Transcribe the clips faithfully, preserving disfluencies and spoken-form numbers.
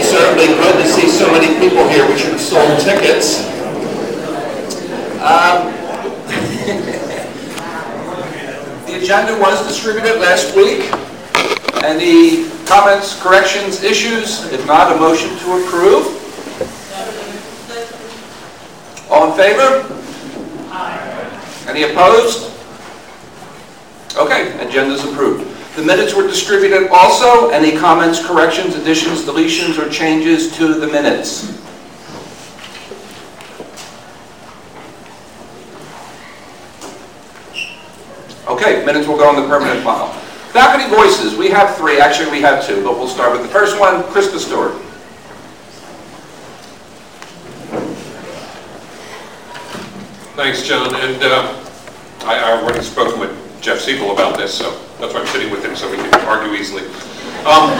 certainly good to see so many people here. We should have sold tickets. Um, the agenda was distributed last week. Any comments, corrections, issues? If not, a motion to approve. All in favor? Aye. Any opposed? Okay, agenda's approved. The minutes were distributed also. Any comments, corrections, additions, deletions, or changes to the minutes? Okay, minutes will go in the permanent file. Faculty voices, we have three. Actually, we have two, but we'll start with the first one, Chris Pastore. Thanks, John. And uh, I, I already spoken with Jeff Siegel about this, so that's why I'm sitting with him, so we can argue easily. Um,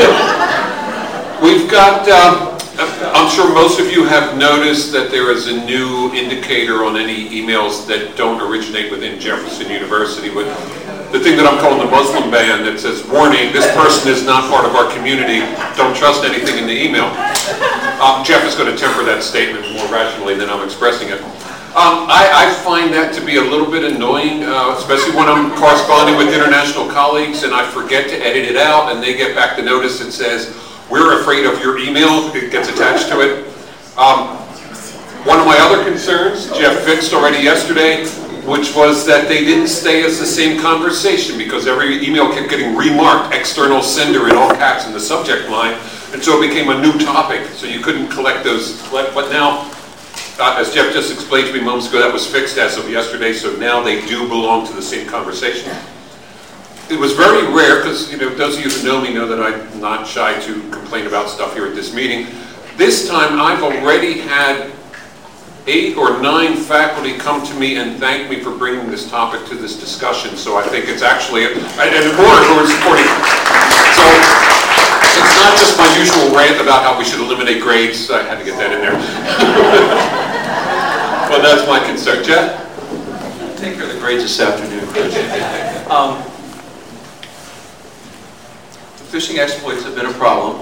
we've got, uh, I'm sure most of you have noticed that there is a new indicator on any emails that don't originate within Jefferson University with the thing that I'm calling the Muslim ban that says, warning, this person is not part of our community, don't trust anything in the email. Um, Jeff is going to temper that statement more rationally than I'm expressing it. Um, I, I find that to be a little bit annoying, uh, especially when I'm corresponding with international colleagues and I forget to edit it out and they get back the notice that says, we're afraid of your email, it gets attached to it. Um, one of my other concerns, Jeff fixed already yesterday, which was that they didn't stay as the same conversation because every email kept getting remarked, external sender in all caps in the subject line, and so it became a new topic, so you couldn't collect those. But now, uh, as Jeff just explained to me moments ago, that was fixed as of yesterday, so now they do belong to the same conversation. It was very rare, because you know, those of you who know me know that I'm not shy to complain about stuff here at this meeting. This time I've already had eight or nine faculty come to me and thank me for bringing this topic to this discussion, so I think it's actually, a, and more who are supporting it. So it's not just my usual rant about how we should eliminate grades. I had to get that in there. Well, that's my concern. Jeff? Take care of the grades this afternoon. um, Phishing exploits have been a problem.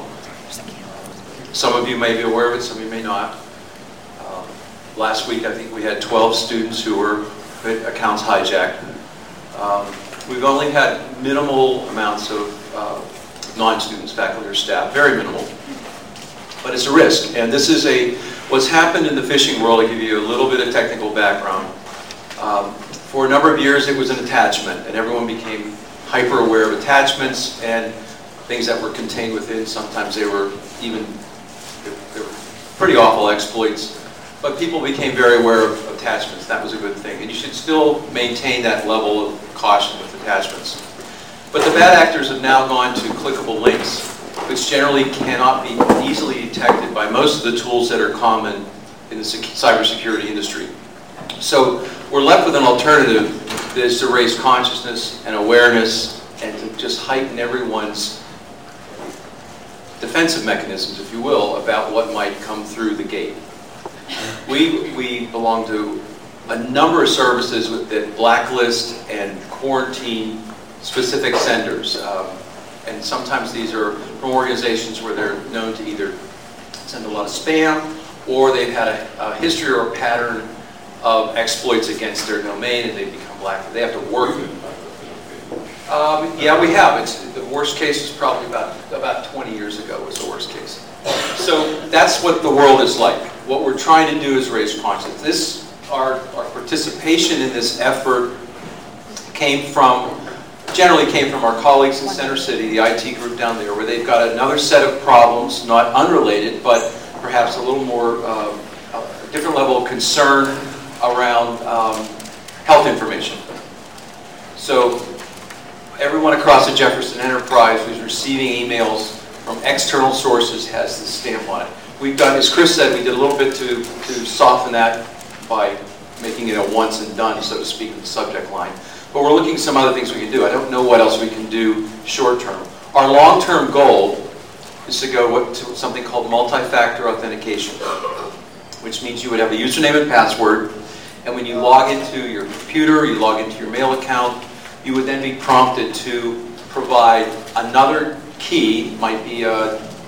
Some of you may be aware of it, some of you may not. Um, last week, I think we had twelve students who were accounts hijacked. Um, we've only had minimal amounts of uh, non-students, faculty, or staff, very minimal. But it's a risk, and this is a, what's happened in the phishing world, I'll give you a little bit of technical background. Um, for a number of years, it was an attachment, and everyone became hyper aware of attachments and things that were contained within. Sometimes they were even, they were pretty awful exploits, but people became very aware of attachments. That was a good thing, and you should still maintain that level of caution with attachments. But the bad actors have now gone to clickable links, which generally cannot be easily detected by most of the tools that are common in the cybersecurity industry. So we're left with an alternative that is to raise consciousness and awareness and to just heighten everyone's defensive mechanisms, if you will, about what might come through the gate. We, we belong to a number of services that blacklist and quarantine specific senders. Um, and sometimes these are from organizations where they're known to either send a lot of spam or they've had a, a history or a pattern of exploits against their domain and they've become black. They have to work with them. Um, yeah, we have. It's, the worst case is probably about, about twenty years ago was the worst case. So that's what the world is like. What we're trying to do is raise consciousness. This, our, our participation in this effort came from, generally came from our colleagues in Center City, the I T group down there, where they've got another set of problems, not unrelated, but perhaps a little more, uh, a different level of concern around um, health information. So everyone across the Jefferson enterprise who's receiving emails from external sources has this stamp on it. We've done, as Chris said, we did a little bit to, to soften that by making it a once and done, so to speak, with the subject line. But we're looking at some other things we can do. I don't know what else we can do short term. Our long-term goal is to go to something called multi-factor authentication, which means you would have a username and password, and when you log into your computer, you log into your mail account, you would then be prompted to provide another key, might be a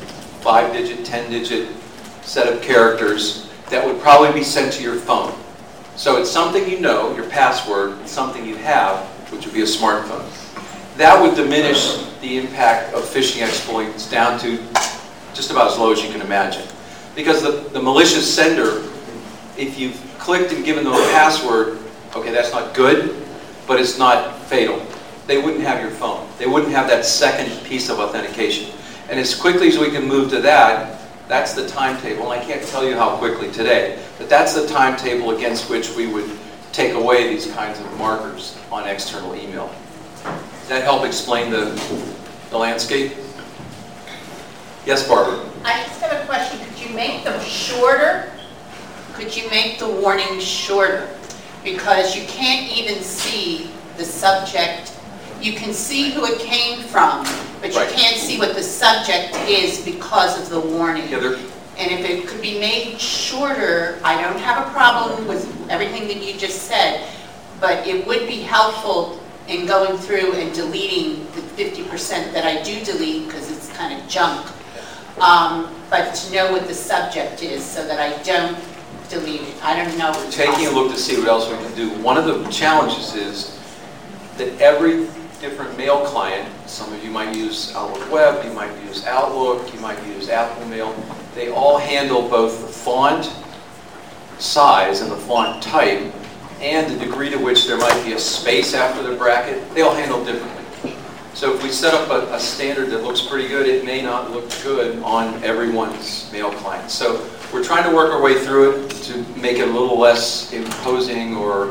five-digit, ten-digit set of characters that would probably be sent to your phone. So it's something you know, your password, it's something you have, which would be a smartphone. That would diminish the impact of phishing exploits down to just about as low as you can imagine. Because the, the malicious sender, if you've clicked and given them a password, okay, that's not good, but it's not fatal. They wouldn't have your phone. They wouldn't have that second piece of authentication. And as quickly as we can move to that, that's the timetable. And I can't tell you how quickly today, but that's the timetable against which we would take away these kinds of markers on external email. Does that help explain the, the landscape? Yes, Barbara? I just have a question. Could you make them shorter? Could you make the warnings shorter? Because you can't even see the subject. You can see who it came from, but you Right. can't see what the subject is because of the warning. Yeah, they're- And if it could be made shorter, I don't have a problem with everything that you just said, but it would be helpful in going through and deleting the fifty percent that I do delete because it's kind of junk. Um, but to know what the subject is so that I don't delete it. I don't know. We're taking a look to see what else we can do. One of the challenges is that every different mail client, some of you might use Outlook Web, you might use Outlook, you might use Apple Mail, they all handle both the font size and the font type and the degree to which there might be a space after the bracket. They all handle differently. So if we set up a, a standard that looks pretty good, it may not look good on everyone's mail client. So we're trying to work our way through it to make it a little less imposing or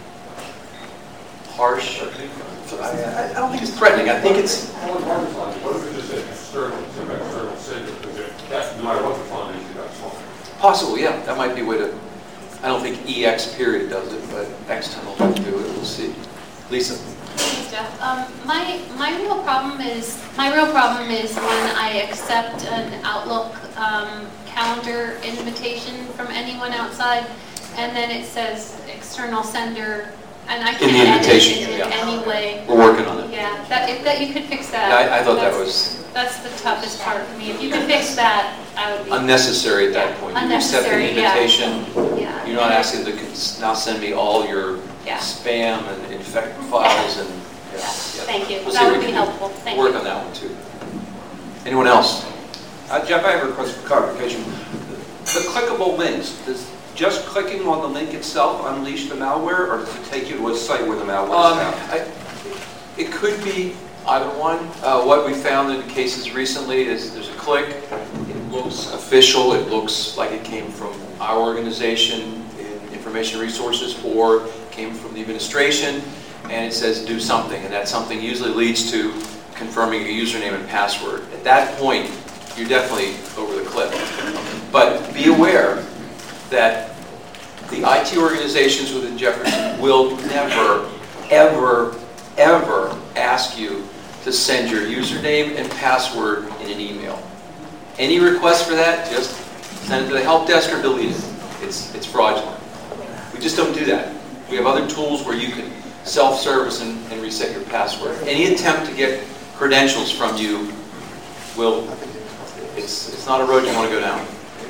harsh. I, I, I don't think it's threatening. I think it's... What if it just said external, some external sender? Because that's no matter what the font is, you got small. Possible, yeah. That might be a way to... I don't think E X period does it, but external will do it. We'll see. Lisa. Thanks, Jeff. Um, my my real problem is my real problem is when I accept an Outlook um, calendar invitation from anyone outside, and then it says external sender, and I In can't the edit invitation, it in yeah. any way. We're working on it. Yeah, that if that you could fix that. Yeah, I, I thought that that's- was That's the toughest part for me. If you could fix that, I would be. unnecessary at that Yeah, point. You accept an unnecessary, yeah. invitation. Yeah. You're not asking to cons- now send me all your Yeah. spam and infect files and... Yeah. yeah. Thank you. We'll see That what would we be can do. helpful. Thank Work you. on that one too. Anyone else? Uh, Jeff, I have a request for clarification. The clickable links, does just clicking on the link itself unleash the malware, or does it take you to a site where the malware Um, is found? I, it could be either one. Uh, what we found in cases recently is there's a click, it looks official, it looks like it came from our organization in information resources or came from the administration, and it says do something, and that something usually leads to confirming a username and password. At that point, you're definitely over the cliff. But be aware that the I T organizations within Jefferson will never, ever, ever ask you to send your username and password in an email. Any request for that, just send it to the help desk or delete it. It's, it's fraudulent. We just don't do that. We have other tools where you can self-service and, and reset your password. Any attempt to get credentials from you will, it's, it's not a road you want to go down.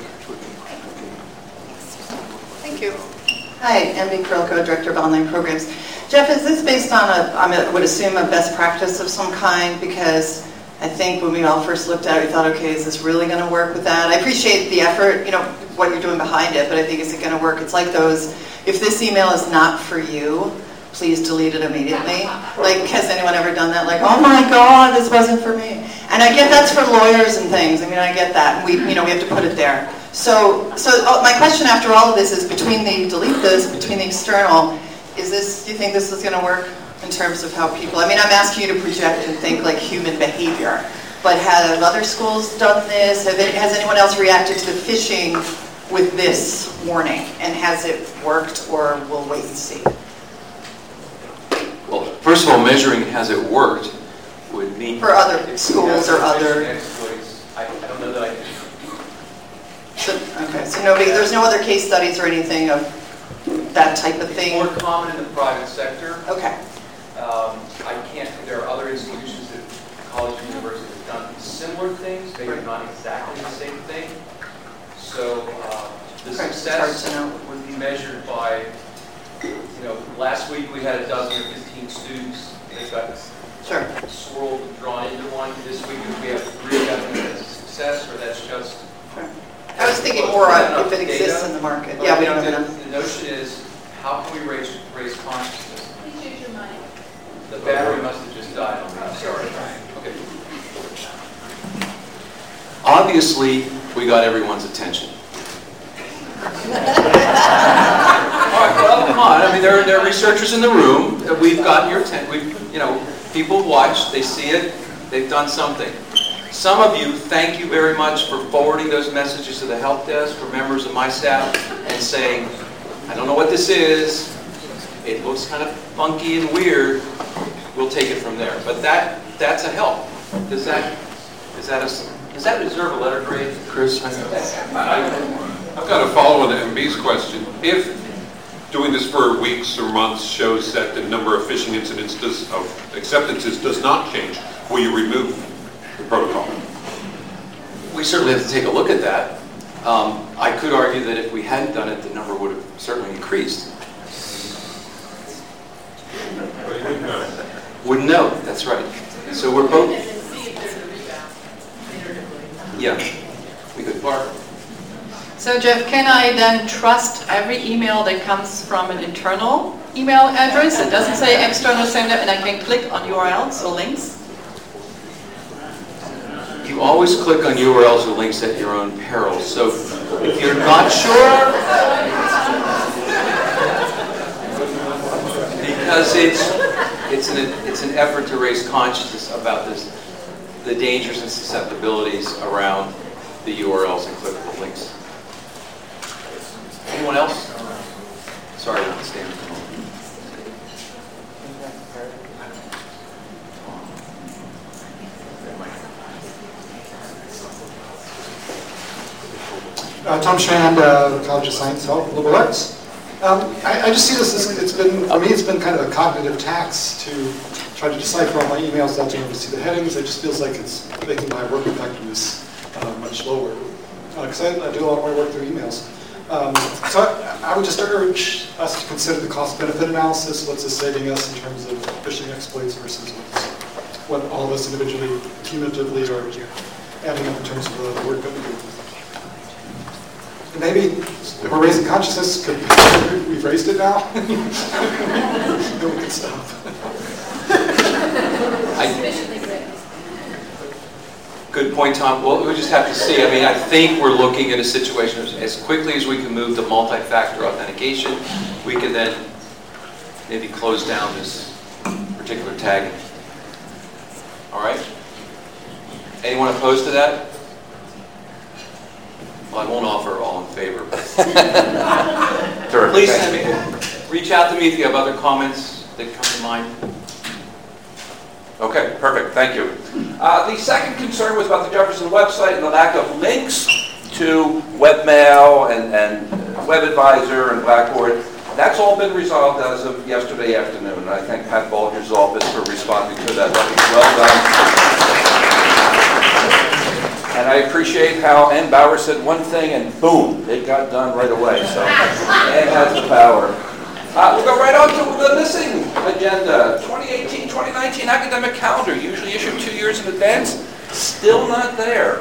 Thank you. Hi, M B Krelko, Director of Online Programs. Jeff, is this based on a, I would assume, a best practice of some kind? Because I think when we all first looked at it, we thought, okay, is this really going to work with that? I appreciate the effort, you know, what you're doing behind it, but I think, is it going to work? It's like those, if this email is not for you, please delete it immediately. Like, has anyone ever done that? Like, oh my God, this wasn't for me. And I get that's for lawyers and things. I mean, I get that. We, you know, we have to put it there. So, so oh, my question after all of this is between the delete this, between the external, is this, do you think this is going to work in terms of how people, I mean, I'm asking you to project and think like human behavior, but have other schools done this? Have it, has anyone else reacted to the phishing with this warning? And has it worked, or we'll wait and see? Well, first of all, measuring has it worked would mean... For other schools or other... I, I don't know that I can... So, okay, so nobody, there's no other case studies or anything of that type of It's thing? more common in the private sector. Okay. Um, I can't, there are other institutions that college and universities have done similar things. maybe not exactly the same thing. So uh, the Okay, it's success hard to know. would be measured by, you know, last week we had a dozen or fifteen students that got Sure. swirled and drawn into one. This week, if we have three, that means that's a success, or that's just... Sure. I was thinking more on if it exists in the market. Yeah, we don't have the, enough. the notion is, how can we raise, raise consciousness? Please use your mic. The battery must have just died on me. I'm sorry. Okay. Obviously, we got everyone's attention. All right, well, come on. I mean, there are, there are researchers in the room. We've gotten your attention. We've, you know, people watch, they see it, they've done something. Some of you, thank you very much for forwarding those messages to the help desk or members of my staff and saying, I don't know what this is, it looks kind of funky and weird, we'll take it from there. But that that's a help. Does that, is that a, does that deserve a letter grade, Chris? I, I've got a follow-on to M B's question. If doing this for weeks or months shows that the number of phishing incidents does, of acceptances does not change, will you remove the protocol? We certainly have to take a look at that. Um, I could argue that if we hadn't done it, the number would have certainly increased. Wouldn't know, that's right. So we're both... Yeah, we could. Barbara. So Jeff, can I then trust every email that comes from an internal email address? It doesn't say external sender, and I can click on U R Ls or links? You always click on U R Ls or links at your own peril. So if you're not sure, because it's it's an it's an effort to raise consciousness about this, the dangers and susceptibilities around the U R Ls and clickable links. Anyone else? Sorry, I'm standing. Uh, Tom Shand, uh, College of Science, Health, Liberal Arts. Um, I, I just see this as, it's been, for me, it's been kind of a cognitive tax to try to decipher all my emails, not to able to see the headings. It just feels like it's making my work effectiveness uh, much lower. Because uh, I, I do a lot of my work through emails. Um, so I, I would just urge us to consider the cost-benefit analysis. What's this saving us in terms of phishing exploits versus what's, what all of us individually, cumulatively, are adding up in terms of the work that we do. Maybe if we're raising consciousness, could, we've raised it now, then we can stop. I, good point, Tom. Well, we just have to see. I mean, I think we're looking at a situation as, as quickly as we can move to multi-factor authentication, we can then maybe close down this particular tagging. All right? Anyone opposed to that? Well, I won't offer all in favor. Please send me, reach out to me if you have other comments that come to mind. Okay, perfect. Thank you. Uh, the second concern was about the Jefferson website and the lack of links to webmail and, and WebAdvisor and Blackboard. That's all been resolved as of yesterday afternoon. And I thank Pat Bulger's office for responding to that. That was well done. And I appreciate how Ann Bauer said one thing and boom, it got done right away. So Ann has the power. Uh, we'll go right on to the missing agenda. twenty eighteen twenty nineteen academic calendar, usually issued two years in advance. Still not there.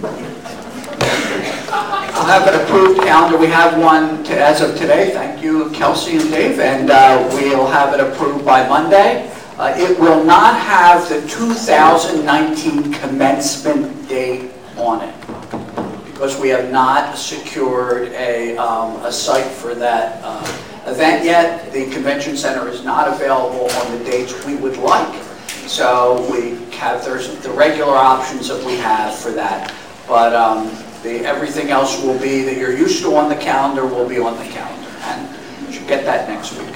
I'll have an approved calendar. We have one to, as of today. Thank you, Kelsey and Dave. And uh, we'll have it approved by Monday. Uh, it will not have the two thousand nineteen commencement date on it because we have not secured a, um, a site for that uh, event yet. The convention center is not available on the dates we would like. So we have, there's the regular options that we have for that. But um, the, everything else will be that you're used to on the calendar will be on the calendar. And you should get that next week.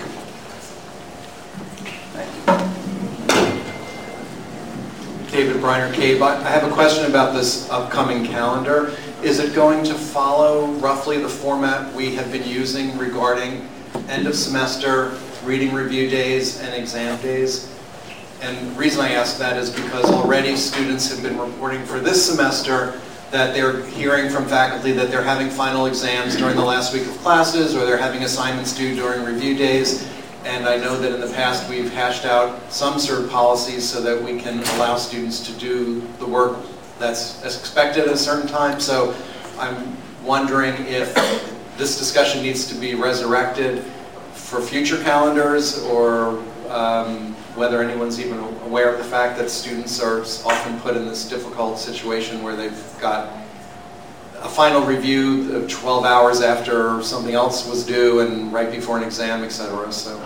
Thank you. David Briner, Cabe. I have a question about this upcoming calendar. Is it going to follow roughly the format we have been using regarding end of semester, reading review days, and exam days? And the reason I ask that is because already students have been reporting for this semester that they're hearing from faculty that they're having final exams during the last week of classes, or they're having assignments due during review days. And I know that in the past we've hashed out some cert policies so that we can allow students to do the work that's expected at a certain time. So I'm wondering if this discussion needs to be resurrected for future calendars, or um, whether anyone's even aware of the fact that students are often put in this difficult situation where they've got a final review of twelve hours after something else was due and right before an exam, et cetera. So.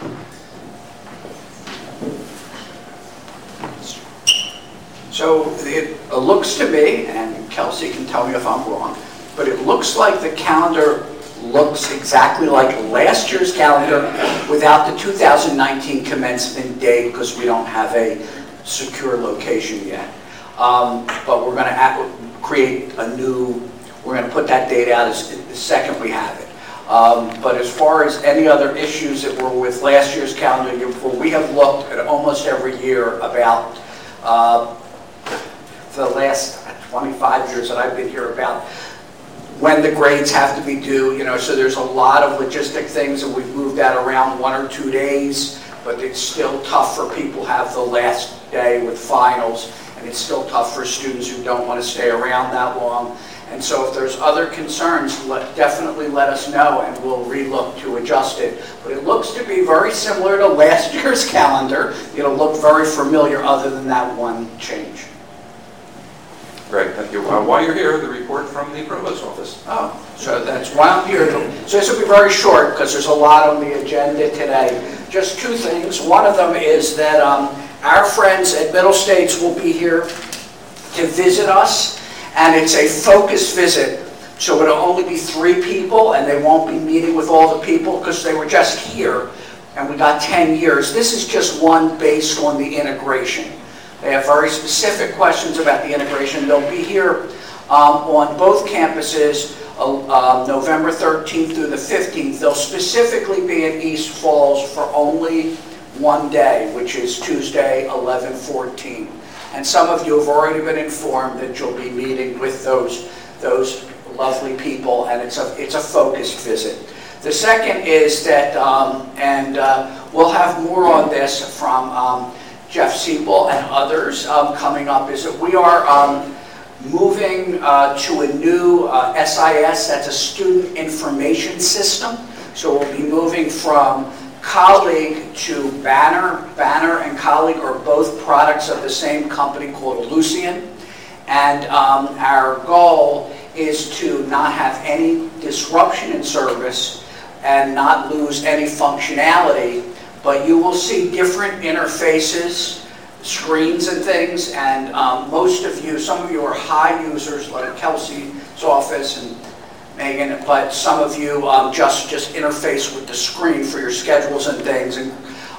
So it looks to me, and Kelsey can tell me if I'm wrong, but it looks like the calendar looks exactly like last year's calendar without the two thousand nineteen commencement date, because we don't have a secure location yet. Um, but we're going to create a new, we're going to put that date out as the second we have it. Um, but as far as any other issues that were with last year's calendar year before, we have looked at almost every year about, uh, for the last twenty-five years that I've been here, about when the grades have to be due, you know, so there's a lot of logistic things, and we've moved that around one or two days, but it's still tough for people who have the last day with finals, and it's still tough for students who don't want to stay around that long. And so if there's other concerns, let, definitely let us know, and we'll relook to adjust it. But it looks to be very similar to last year's calendar. It'll look very familiar other than that one change. Great, thank you. Uh, while you're here, the report from the Provost's office. Oh, so that's why I'm here. So this will be very short because there's a lot on the agenda today. Just two things. One of them is that um, our friends at Middle States will be here to visit us, and it's a focused visit. So it'll only be three people, and they won't be meeting with all the people because they were just here, and we got ten years. This is just one based on the integration. They have very specific questions about the integration. They'll be here um, on both campuses uh, uh, November thirteenth through the fifteenth. They'll specifically be in East Falls for only one day, which is Tuesday, eleven fourteen. And some of you have already been informed that you'll be meeting with those, those lovely people, and it's a, it's a focused visit. The second is that, um, and uh, we'll have more on this from um, Jeff Siebel and others um, coming up, is that we are um, moving uh, to a new uh, S I S, that's a student information system. So we'll be moving from Colleague to Banner. Banner and Colleague are both products of the same company called Lucian. And um, our goal is to not have any disruption in service and not lose any functionality. But you will see different interfaces, screens and things, and um, most of you, some of you are high users like Kelsey's office and Megan, but some of you um, just, just interface with the screen for your schedules and things. And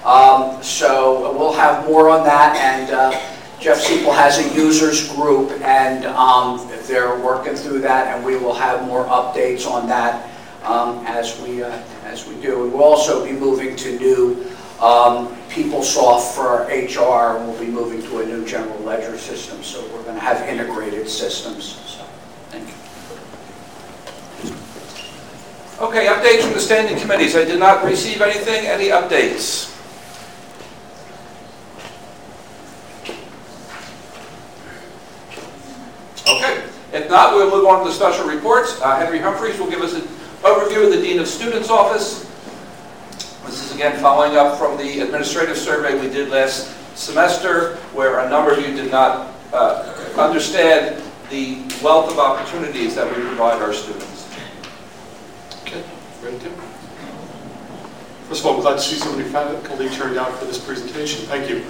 um, so we'll have more on that, and uh, Jeff Siebel has a users group, and um, they're working through that, and we will have more updates on that um, as we uh, as we do. And we'll also be moving to new um, PeopleSoft for our H R, and we'll be moving to a new general ledger system. So we're going to have integrated systems. So, thank you. Okay, updates from the standing committees. I did not receive anything. Any updates? Okay. If not, we'll move on to the special reports. Uh, Henry Humphreys will give us an overview of the Dean of Students Office. This is again following up from the administrative survey we did last semester, where a number of you did not uh, understand the wealth of opportunities that we provide our students. Okay, ready to? First of all, I'm glad to see so many faculty turned out for this presentation. Thank you.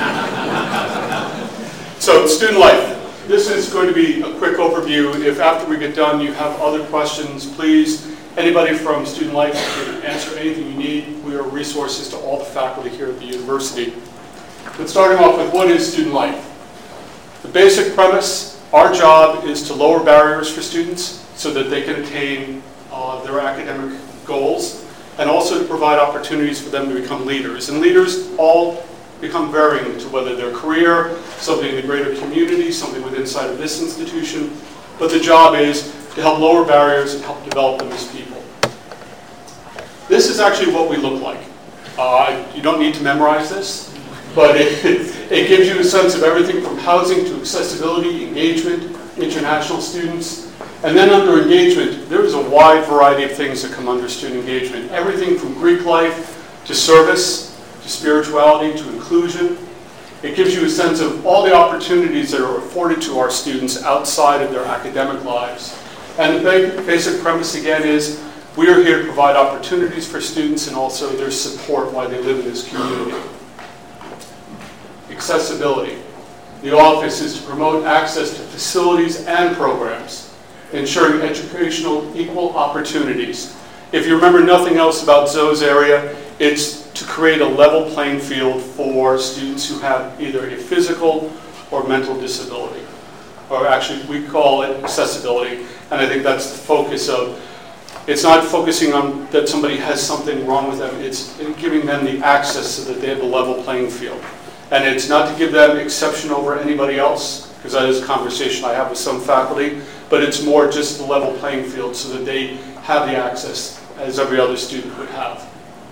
So, student life. This is going to be a quick overview. If after we get done you have other questions, please, anybody from Student Life can answer anything you need. We are resources to all the faculty here at the university. But starting off with, what is Student Life? The basic premise, our job is to lower barriers for students so that they can attain uh, their academic goals, and also to provide opportunities for them to become leaders. And leaders all become varying to whether their career, something in the greater community, something within inside of this institution. But the job is to help lower barriers and help develop them as people. This is actually what we look like. Uh, you don't need to memorize this, but it, it gives you a sense of everything from housing to accessibility, engagement, international students. And then under engagement, there is a wide variety of things that come under student engagement. Everything from Greek life to service, to spirituality, to inclusion. It gives you a sense of all the opportunities that are afforded to our students outside of their academic lives. And the big, basic premise again is we are here to provide opportunities for students and also their support while they live in this community. Accessibility. The office is to promote access to facilities and programs, ensuring educational equal opportunities. If you remember nothing else about Zoe's area, it's to create a level playing field for students who have either a physical or mental disability. Or actually, we call it accessibility, and I think that's the focus of. It's not focusing on that somebody has something wrong with them, it's giving them the access so that they have a level playing field. And it's not to give them exception over anybody else, because that is a conversation I have with some faculty, but it's more just the level playing field so that they have the access as every other student would have.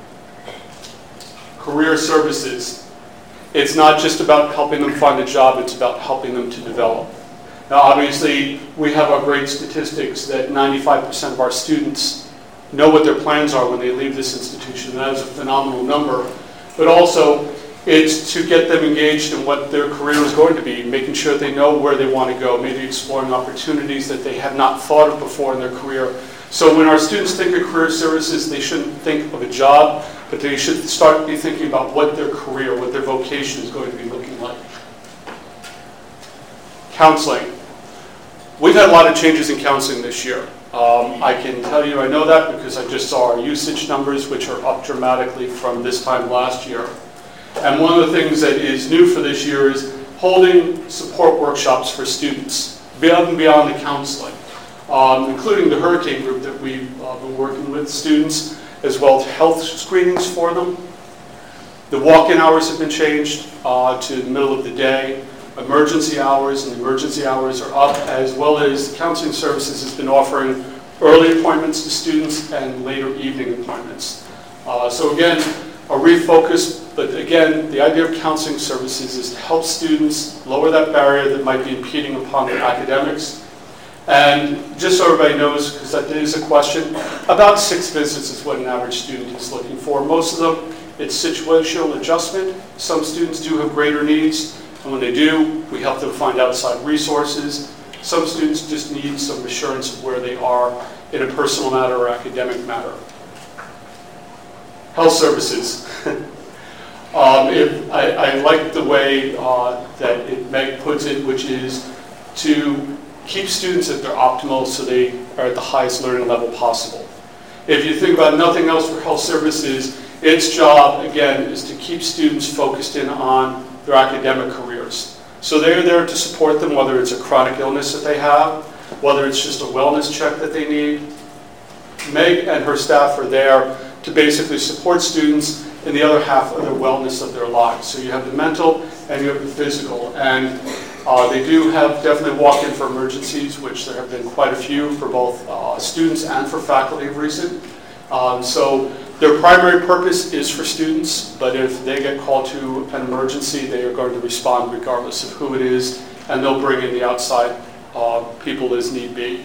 Career services. It's not just about helping them find a job, it's about helping them to develop. Now obviously, we have our great statistics that ninety-five percent of our students know what their plans are when they leave this institution. That is a phenomenal number. But also, it's to get them engaged in what their career is going to be, making sure they know where they want to go, maybe exploring opportunities that they have not thought of before in their career. So when our students think of career services, they shouldn't think of a job, but they should start be thinking about what their career, what their vocation is going to be looking like. Counseling. We've had a lot of changes in counseling this year. Um, I can tell you I know that because I just saw our usage numbers, which are up dramatically from this time last year. And one of the things that is new for this year is holding support workshops for students, beyond and beyond the counseling, um, including the Hurricane Group that we've uh, been working with students, as well as health screenings for them. The walk-in hours have been changed uh, to the middle of the day. Emergency hours and emergency hours are up, as well as counseling services has been offering early appointments to students and later evening appointments. Uh, so again, a refocus, but again, the idea of counseling services is to help students lower that barrier that might be impeding upon their academics. And just so everybody knows, because that is a question, about six visits is what an average student is looking for. Most of them, it's situational adjustment. Some students do have greater needs. And when they do, we help them find outside resources. Some students just need some assurance of where they are in a personal matter or academic matter. Health services. um, if, I, I like the way uh, that it, Meg puts it, which is to keep students at their optimal so they are at the highest learning level possible. If you think about nothing else for health services, its job, again, is to keep students focused in on their academic careers. So they're there to support them, whether it's a chronic illness that they have, whether it's just a wellness check that they need. Meg and her staff are there to basically support students in the other half of the wellness of their lives. So you have the mental and you have the physical. And uh, they do have definitely walk-in for emergencies, which there have been quite a few for both uh, students and for faculty of recent. Um, so their primary purpose is for students, but if they get called to an emergency, they are going to respond regardless of who it is, and they'll bring in the outside uh, people as need be.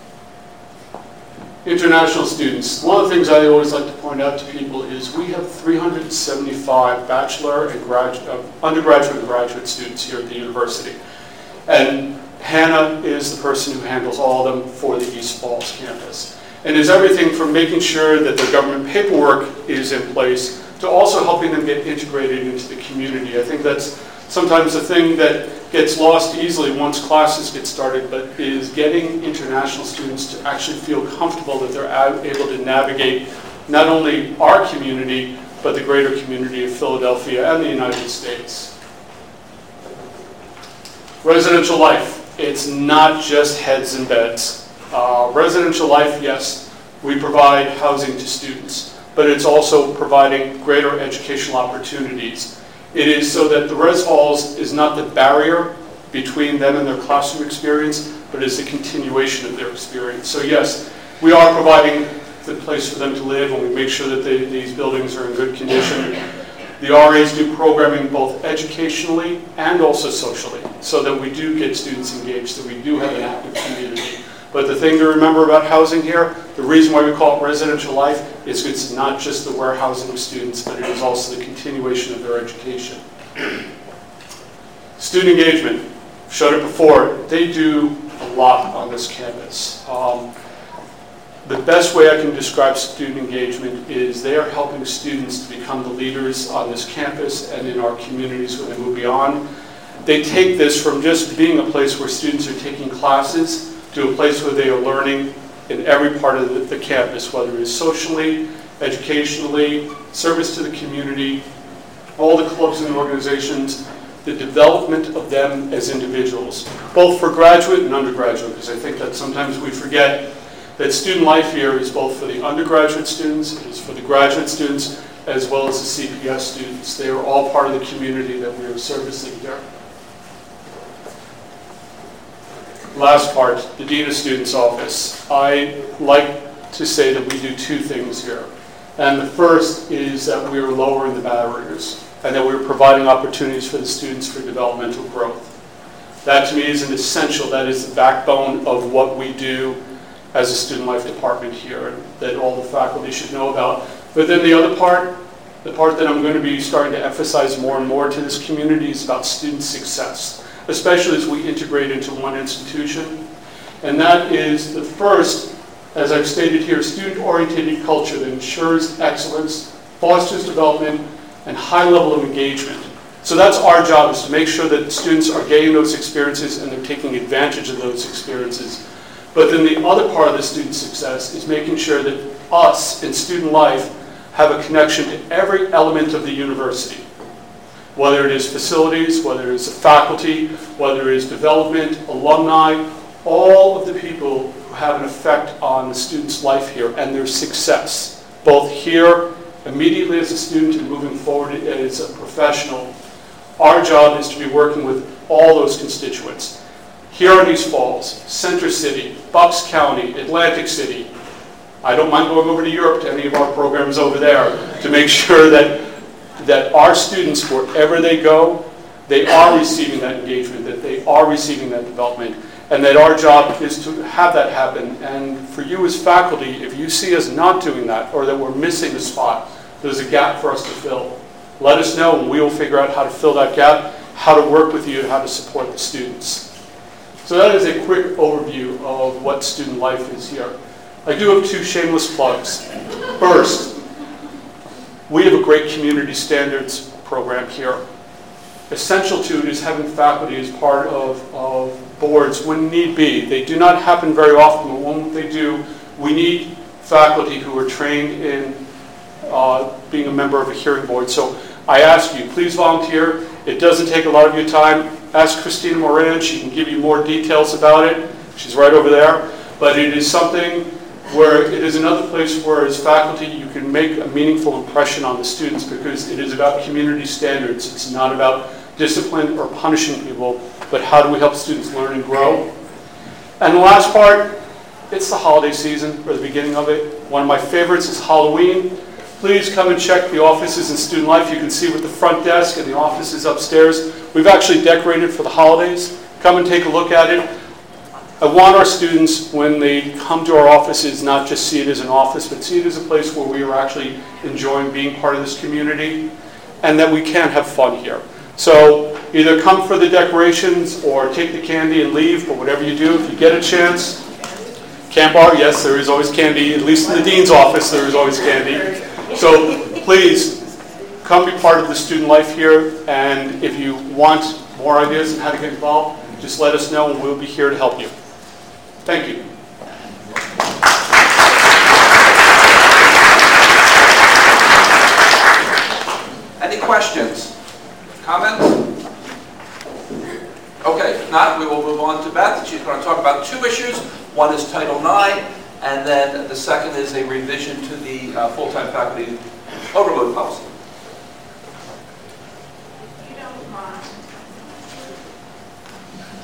International students. One of the things I always like to point out to people is we have three hundred seventy-five bachelor and gradu- uh, undergraduate and graduate students here at the university. And Hannah is the person who handles all of them for the East Falls campus. And is everything from making sure that their government paperwork is in place to also helping them get integrated into the community. I think that's sometimes the thing that gets lost easily once classes get started, but is getting international students to actually feel comfortable that they're able to navigate not only our community, but the greater community of Philadelphia and the United States. Residential life. It's not just heads and beds. Uh, residential life, yes, we provide housing to students, but it's also providing greater educational opportunities. It is so that the res halls is not the barrier between them and their classroom experience, but is a continuation of their experience. So yes, we are providing the place for them to live, and we make sure that they, these buildings are in good condition. The R As do programming both educationally and also socially, so that we do get students engaged, that we do have an active community. But the thing to remember about housing here, the reason why we call it residential life is it's not just the warehousing of students, but it is also the continuation of their education. Student engagement, showed it before, they do a lot on this campus. Um, the best way I can describe student engagement is they are helping students to become the leaders on this campus and in our communities when they move beyond. They take this from just being a place where students are taking classes to a place where they are learning in every part of the, the campus, whether it is socially, educationally, service to the community, all the clubs and organizations, the development of them as individuals, both for graduate and undergraduate, because I think that sometimes we forget that student life here is both for the undergraduate students, it is for the graduate students, as well as the C P S students. They are all part of the community that we are servicing here. Last part, the Dean of Students Office. I like to say that we do two things here. And the first is that we are lowering the barriers and that we're providing opportunities for the students for developmental growth. That to me is an essential, that is the backbone of what we do as a student life department here, that all the faculty should know about. But then the other part, the part that I'm going to be starting to emphasize more and more to this community is about student success, especially as we integrate into one institution. And that is the first, as I've stated here, student-oriented culture that ensures excellence, fosters development, and high level of engagement. So that's our job, is to make sure that students are getting those experiences and they're taking advantage of those experiences. But then the other part of the student success is making sure that us in student life have a connection to every element of the university. Whether it is facilities, whether it is the faculty, whether it is development, alumni, all of the people who have an effect on the student's life here and their success, both here immediately as a student and moving forward as a professional. Our job is to be working with all those constituents. Here in East Falls, Center City, Bucks County, Atlantic City. I don't mind going over to Europe to any of our programs over there to make sure that, that our students, wherever they go, they are receiving that engagement, that they are receiving that development, and that our job is to have that happen. And for you as faculty, if you see us not doing that, or that we're missing a spot, there's a gap for us to fill. Let us know and we will figure out how to fill that gap, how to work with you, and how to support the students. So that is a quick overview of what student life is here. I do have two shameless plugs. First, we have a great community standards program here. Essential to it is having faculty as part of, of boards when need be. They do not happen very often, but when they do, we need faculty who are trained in uh, being a member of a hearing board. So I ask you, please volunteer. It doesn't take a lot of your time. Ask Christina Moran, she can give you more details about it. She's right over there. But it is something where it is another place where as faculty you can make a meaningful impression on the students, because it is about community standards. It's not about discipline or punishing people, but how do we help students learn and grow. And the last part, it's the holiday season, or the beginning of it. One of my favorites is Halloween. Please come and check the offices in Student Life. You can see with the front desk and the offices upstairs. We've actually decorated for the holidays. Come and take a look at it. I want our students, when they come to our offices, not just see it as an office, but see it as a place where we are actually enjoying being part of this community, and that we can have fun here. So either come for the decorations or take the candy and leave, but whatever you do, if you get a chance, Camp Bar, yes, there is always candy. At least in the dean's office, there is always candy. So please, come be part of the student life here, and if you want more ideas on how to get involved, just let us know and we'll be here to help you. Thank you. Any questions? Comments? Okay, if not, we will move on to Beth. She's going to talk about two issues. One is Title nine, and then the second is a revision to the uh, full-time faculty overload policy.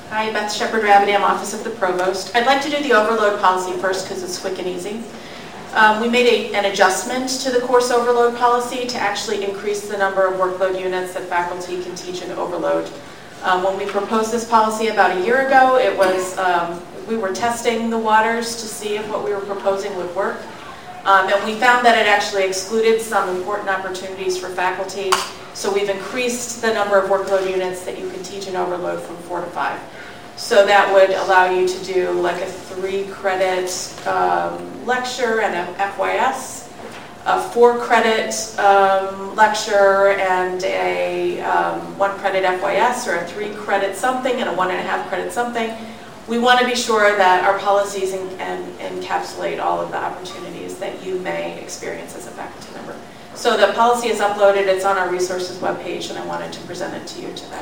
Hi, Beth Shepherd Rabadam, Office of the Provost. I'd like to do the overload policy first because it's quick and easy. Um, we made a, an adjustment to the course overload policy to actually increase the number of workload units that faculty can teach in overload. Um, when we proposed this policy about a year ago, it was um, we were testing the waters to see if what we were proposing would work. Um, and we found that it actually excluded some important opportunities for faculty. So we've increased the number of workload units that you can teach in overload from four to five. So that would allow you to do like a three credit um, lecture and an F Y S, a four credit um, lecture and a um, one credit F Y S, or a three credit something and a one and a half credit something. We want to be sure that our policies en en encapsulate all of the opportunities that you may experience as a faculty member. So the policy is uploaded, it's on our resources webpage, and I wanted to present it to you today.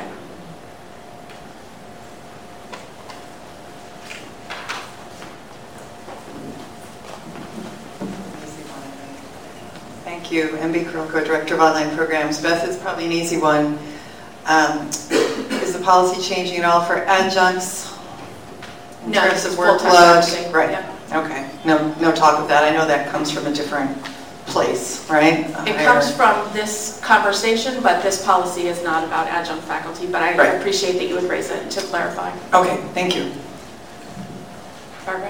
Thank you. M B Kuroko, Director of Online Programs. Beth, it's probably an easy one. Um, is the policy changing at all for adjuncts? In No, terms it's of full-time workload? faculty. Right. Yeah. Okay. No, no talk of that. I know that comes from a different place, right? A It higher- comes from this conversation, but this policy is not about adjunct faculty, but I Right. appreciate that you would raise it to clarify. Okay, thank you. Barbara?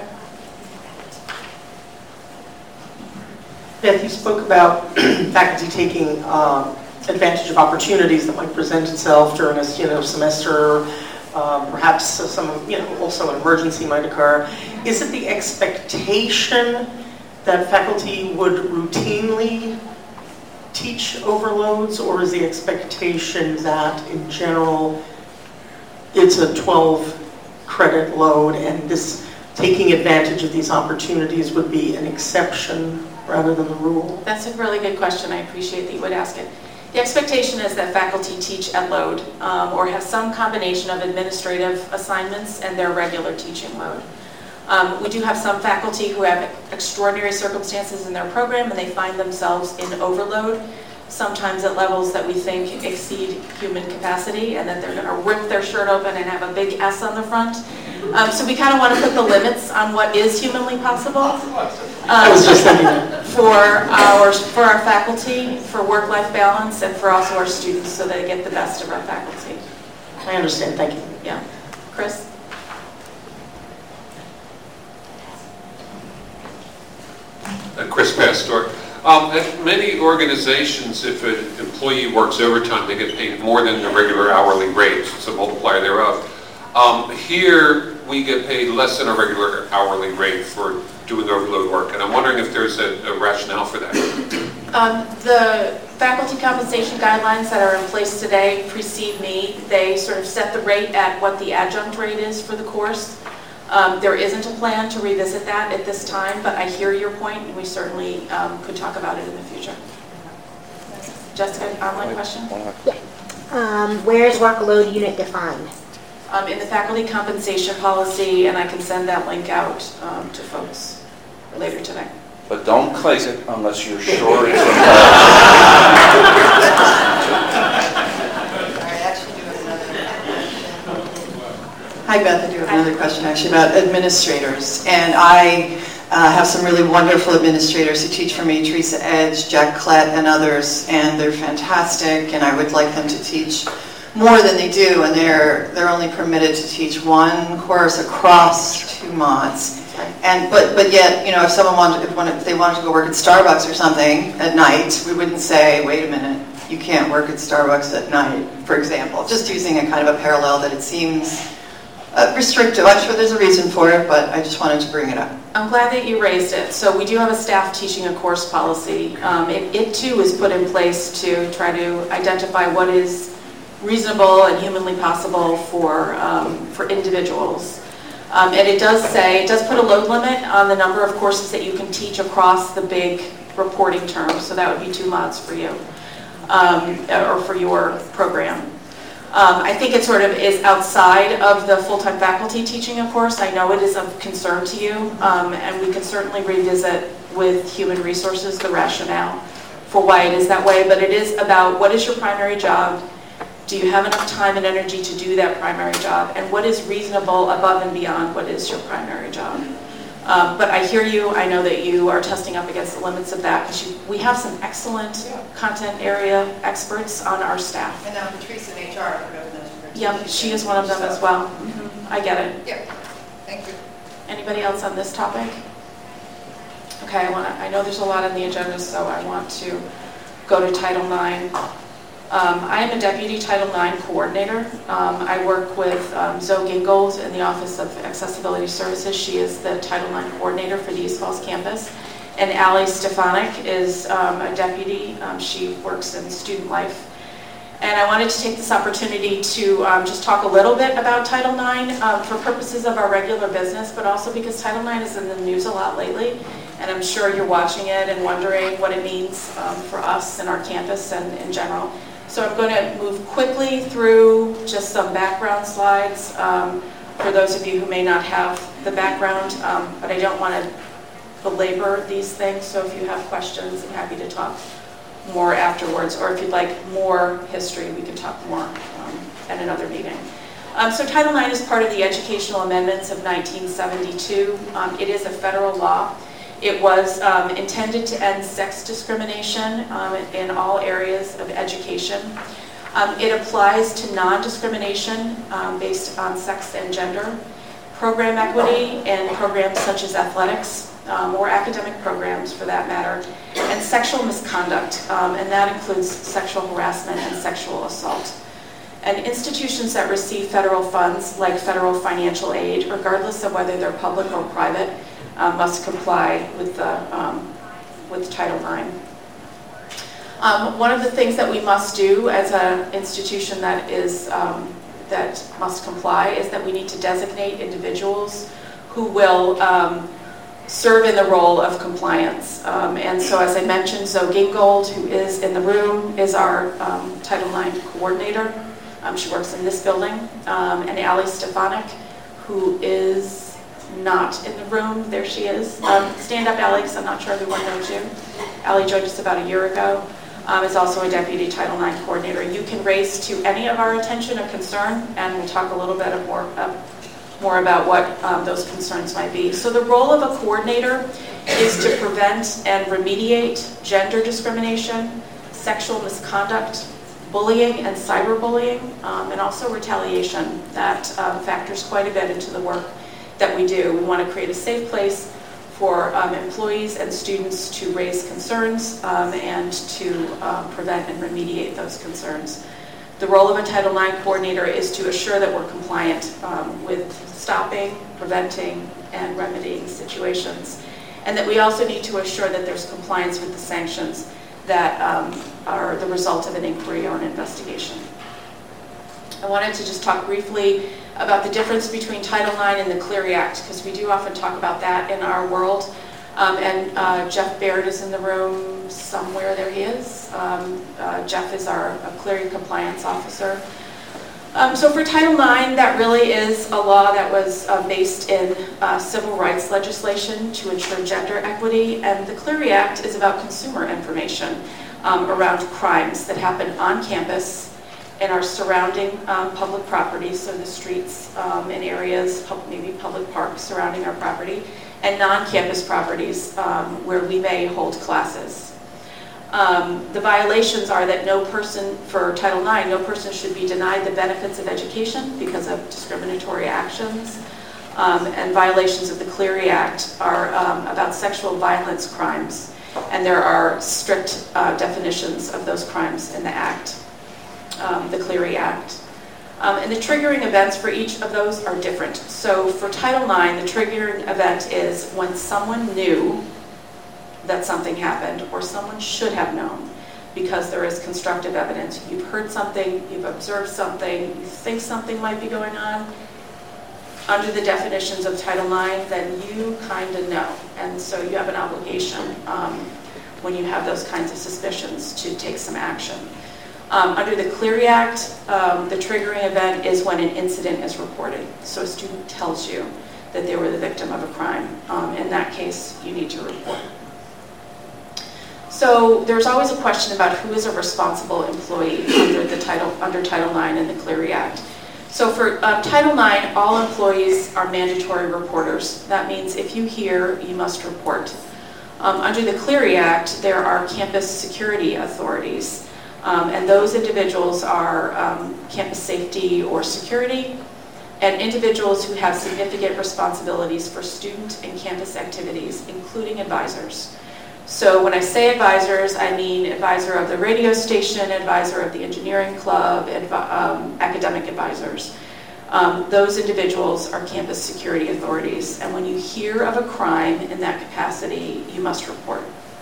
Beth, you spoke about faculty taking um, advantage of opportunities that might present itself during a you know, semester, um, perhaps some, you know, also an emergency might occur. Is it the expectation that faculty would routinely teach overloads, or is the expectation that in general it's a twelve credit load and this taking advantage of these opportunities would be an exception rather than the rule? That's a really good question. I appreciate that you would ask it. The expectation is that faculty teach at load um, or have some combination of administrative assignments and their regular teaching load. Um, we do have some faculty who have extraordinary circumstances in their program and they find themselves in overload, sometimes at levels that we think exceed human capacity, and that they're going to rip their shirt open and have a big S on the front. Um, so we kind of want to put the limits on what is humanly possible um, I was just thinking that. for our for our faculty, for work-life balance, and for also our students, so they get the best of our faculty. I understand. Thank you. Yeah, Chris. Uh, Chris Pastor. Um, at many organizations, if an employee works overtime, they get paid more than the regular hourly rate. It's a multiplier thereof. Um, here, we get paid less than a regular hourly rate for doing overload work, and I'm wondering if there's a, a rationale for that. Um, the faculty compensation guidelines that are in place today precede me. They sort of set the rate at what the adjunct rate is for the course. Um, there isn't a plan to revisit that at this time, but I hear your point, and we certainly um, could talk about it in the future. Jessica, online question? Um, where is workload unit defined? Um, in the faculty compensation policy, and I can send that link out um, to folks later today. But don't click it unless you're sure it's Hi, Beth. I do have another question actually about administrators. And I uh, have some really wonderful administrators who teach for me, Teresa Edge, Jack Klett, and others, and they're fantastic, and I would like them to teach more than they do, and they're they're only permitted to teach one course across two mods. And but but yet, you know, if someone wanted if, one, if they wanted to go work at Starbucks or something at night, we wouldn't say, wait a minute, you can't work at Starbucks at night, for example. Just using a kind of a parallel that it seems uh, restrictive. I'm sure there's a reason for it, but I just wanted to bring it up. I'm glad that you raised it. So we do have a staff teaching a course policy. Um, it, it too is put in place to try to identify what is reasonable and humanly possible for um, for individuals. Um, and it does say, it does put a load limit on the number of courses that you can teach across the big reporting terms. So that would be two mods for you, um, or for your program. Um, I think it sort of is outside of the full-time faculty teaching a course. I know it is of concern to you, um, and we can certainly revisit with human resources the rationale for why it is that way. But it is about what is your primary job, Do you have enough time and energy to do that primary job? And what is reasonable above and beyond what is your primary job? Um, but I hear you. I know that you are testing up against the limits of that because we have some excellent yeah. content area experts on our staff. And now Patrice in H R, I forgot to mention her. Yep, she is one of them so. as well. Mm-hmm. I get it. Yep. Thank you. Anybody else on this topic? Okay, I want to. I know there's a lot on the agenda, so I want to go to Title nine. Um, I am a Deputy Title nine Coordinator. Um, I work with um, Zoe Gingold in the Office of Accessibility Services. She is the Title nine Coordinator for the East Falls campus. And Allie Stefanik is um, a Deputy. Um, she works in student life. And I wanted to take this opportunity to um, just talk a little bit about Title nine um, for purposes of our regular business, but also because Title nine is in the news a lot lately. And I'm sure you're watching it and wondering what it means um, for us and our campus and in general. So I'm going to move quickly through just some background slides um, for those of you who may not have the background, um, but I don't want to belabor these things. So if you have questions, I'm happy to talk more afterwards, or if you'd like more history, we can talk more um, at another meeting. Um, so Title nine is part of the Educational Amendments of nineteen seventy-two. Um, it is a federal law. It was um, intended to end sex discrimination um, in all areas of education. Um, it applies to non-discrimination um, based on sex and gender, program equity, and programs such as athletics, um, or academic programs for that matter, and sexual misconduct, um, and that includes sexual harassment and sexual assault. And institutions that receive federal funds, like federal financial aid, regardless of whether they're public or private, Uh, must comply with the um, with Title nine. Um, one of the things that we must do as an institution that is um, that must comply is that we need to designate individuals who will um, serve in the role of compliance. Um, and so, as I mentioned, Zoe Gingold, who is in the room, is our um, Title nine coordinator. Um, she works in this building, um, and Allie Stefanik, who is not in the room. There she is. Um, stand up, Allie, because I'm not sure everyone knows you. Allie joined us about a year ago. Um, is also a Deputy Title nine Coordinator. You can raise to any of our attention a concern, and we'll talk a little bit more, uh, more about what um, those concerns might be. So the role of a coordinator is to prevent and remediate gender discrimination, sexual misconduct, bullying and cyberbullying, um, and also retaliation. That um, factors quite a bit into the work that we do. We want to create a safe place for um, employees and students to raise concerns um, and to um, prevent and remediate those concerns. The role of a Title nine coordinator is to assure that we're compliant um, with stopping, preventing, and remedying situations, and that we also need to assure that there's compliance with the sanctions that um, are the result of an inquiry or an investigation. I wanted to just talk briefly about the difference between Title nine and the Clery Act, because we do often talk about that in our world. Um, and uh, Jeff Baird is in the room somewhere. There he is. Um, uh, Jeff is our Clery Compliance Officer. Um, so for Title nine, that really is a law that was uh, based in uh, civil rights legislation to ensure gender equity. And the Clery Act is about consumer information um, around crimes that happen on campus in our surrounding um, public properties, so the streets um, and areas, maybe public parks surrounding our property, and non-campus properties um, where we may hold classes. Um, the violations are that no person, for Title nine, no person should be denied the benefits of education because of discriminatory actions. Um, and violations of the Clery Act are um, about sexual violence crimes, and there are strict uh, definitions of those crimes in the Act. Um, the Clery Act. Um, and the triggering events for each of those are different. So for Title nine, the triggering event is when someone knew that something happened, or someone should have known, because there is constructive evidence. You've heard something, you've observed something, you think something might be going on. Under the definitions of Title nine, then you kind of know. And so you have an obligation um, when you have those kinds of suspicions to take some action. Um, under the Clery Act, um, the triggering event is when an incident is reported. So a student tells you that they were the victim of a crime. Um, in that case, you need to report. So there's always a question about who is a responsible employee under the title under Title nine and the Clery Act. So for um, Title nine, all employees are mandatory reporters. That means if you hear, you must report. Um, under the Clery Act, there are campus security authorities, um, and those individuals are um, campus safety or security, and individuals who have significant responsibilities for student and campus activities, including advisors. So when I say advisors, I mean advisor of the radio station, advisor of the engineering club, advi- um, academic advisors. Um, those individuals are campus security authorities, and when you hear of a crime in that capacity, you must report.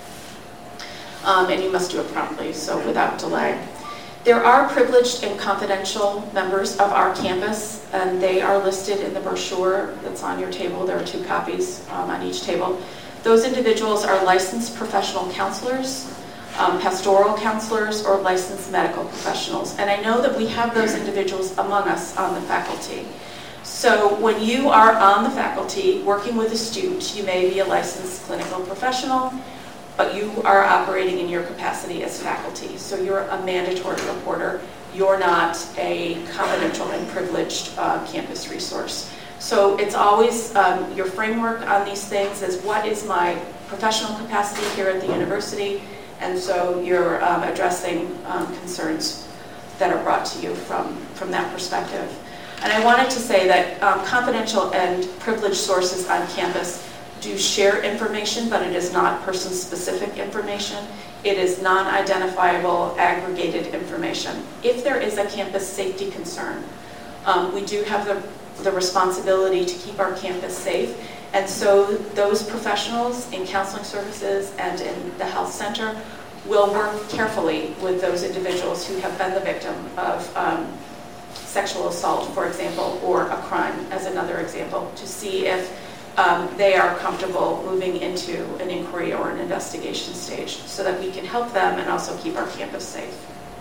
Um, and you must do it promptly, so without delay. There are privileged and confidential members of our campus, and they are listed in the brochure that's on your table. There are two copies um, on each table. Those individuals are licensed professional counselors, um, pastoral counselors, or licensed medical professionals. And I know that we have those individuals among us on the faculty. So when you are on the faculty working with a student, you may be a licensed clinical professional, but you are operating in your capacity as faculty. So you're a mandatory reporter. You're not a confidential and privileged uh, campus resource. So it's always, um, your framework on these things is what is my professional capacity here at the university, and so you're um, addressing um, concerns that are brought to you from, from that perspective. And I wanted to say that um, confidential and privileged sources on campus do share information, but it is not person-specific information. It is non-identifiable, aggregated information. If there is a campus safety concern, um, we do have the the responsibility to keep our campus safe. And so those professionals in counseling services and in the health center will work carefully with those individuals who have been the victim of um, sexual assault, for example, or a crime as another example, to see if um, they are comfortable moving into an inquiry or an investigation stage so that we can help them and also keep our campus safe.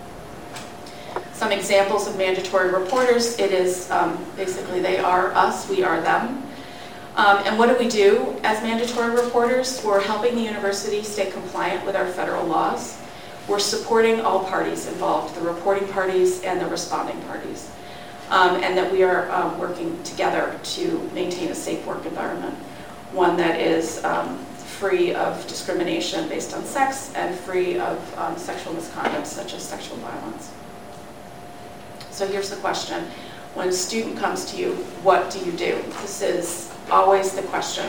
Some examples of mandatory reporters, it is um, basically they are us, we are them. Um, and what do we do as mandatory reporters? We're helping the university stay compliant with our federal laws. We're supporting all parties involved, the reporting parties and the responding parties. Um, and that we are um, working together to maintain a safe work environment, one that is um, free of discrimination based on sex and free of um, sexual misconduct such as sexual violence. So here's the question. When a student comes to you, what do you do? This is always the question.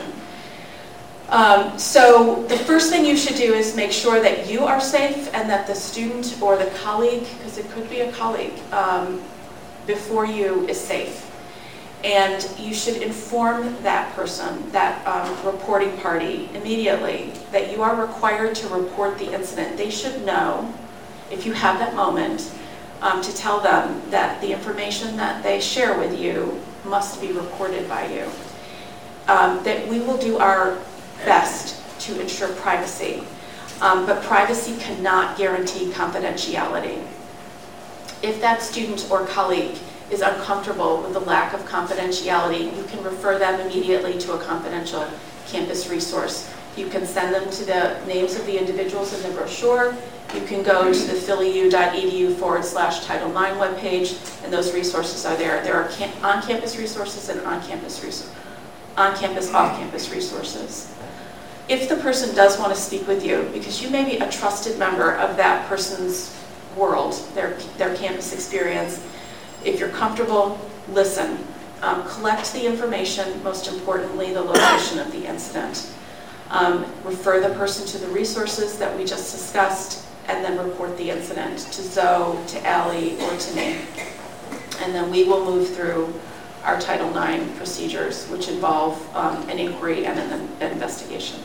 Um, so the first thing you should do is make sure that you are safe and that the student or the colleague, because it could be a colleague, um, before you is safe. And you should inform that person, that um, reporting party, immediately that you are required to report the incident. They should know, if you have that moment, Um, to tell them that the information that they share with you must be reported by you. Um, that we will do our best to ensure privacy, um, but privacy cannot guarantee confidentiality. If that student or colleague is uncomfortable with the lack of confidentiality, you can refer them immediately to a confidential campus resource. You can send them to the names of the individuals in the brochure. You can go to the phillyu.edu forward slash Title nine webpage, and those resources are there. There are cam- on-campus resources and on-campus res- on-campus, off-campus resources. If the person does want to speak with you, because you may be a trusted member of that person's world, their, their campus experience, if you're comfortable, listen. Um, collect the information, most importantly, the location of the incident. Um, refer the person to the resources that we just discussed, and then report the incident to Zoe, to Allie, or to me. And then we will move through our Title nine procedures, which involve um, an inquiry and an, an investigation.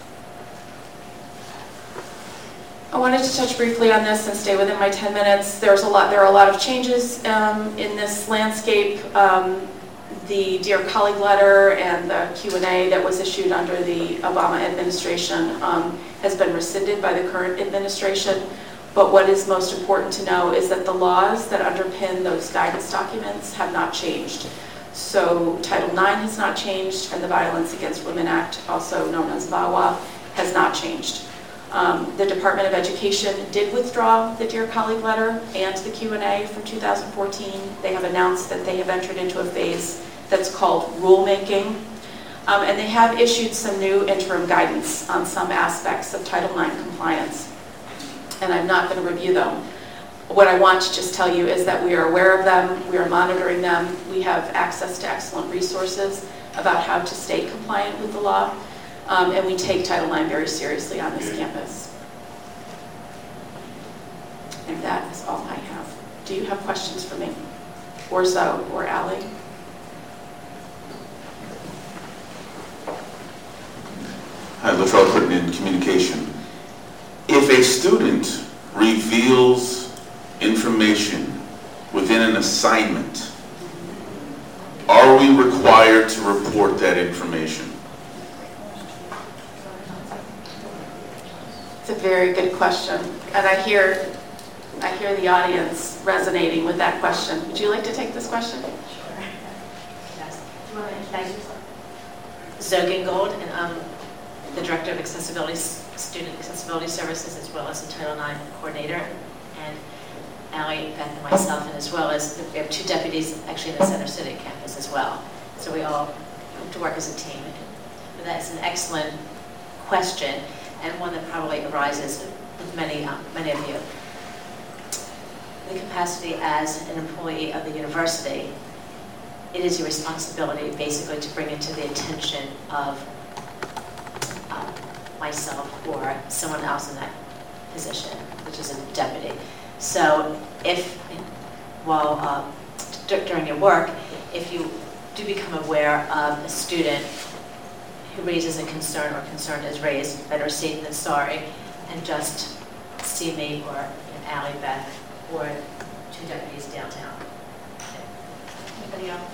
I wanted to touch briefly on this and stay within my ten minutes. There's a lot, there are a lot of changes um, in this landscape. Um, The Dear Colleague letter and the Q and A that was issued under the Obama administration um, has been rescinded by the current administration. But what is most important to know is that the laws that underpin those guidance documents have not changed. So Title nine has not changed, and the Violence Against Women Act, also known as VAWA, has not changed. Um, the Department of Education did withdraw the Dear Colleague letter and the Q and A from two thousand fourteen. They have announced that they have entered into a phase that's called rulemaking. Um, and they have issued some new interim guidance on some aspects of Title nine compliance. And I'm not going to review them. What I want to just tell you is that we are aware of them, we are monitoring them, we have access to excellent resources about how to stay compliant with the law. Um, and we take Title nine very seriously on this campus. And that is all I have. Do you have questions for me? Or Zoe, or Allie? Hi, Latrell Clinton in communication. If a student reveals information within an assignment, are we required to report that information? It's a very good question, and I hear, I hear the audience resonating with that question. Would you like to take this question? Sure. Yes. Do you want to introduce yourself? Zoe Gold, and I'm the Director of Accessibility, Student Accessibility Services, as well as the Title nine Coordinator, and Allie, Beth, and myself, and as well as we have two deputies actually in the Center City campus as well. So we all hope to work as a team. But that's an excellent question, and one that probably arises with many, uh, many of you. The capacity as an employee of the university, it is your responsibility basically to bring it to the attention of uh, myself or someone else in that position, which is a deputy. So if, while uh, d during your work, if you do become aware of a student who raises a concern or concern is raised, better safe than sorry, and just see me or an Allie, Beth, or two deputies downtown. Anybody else?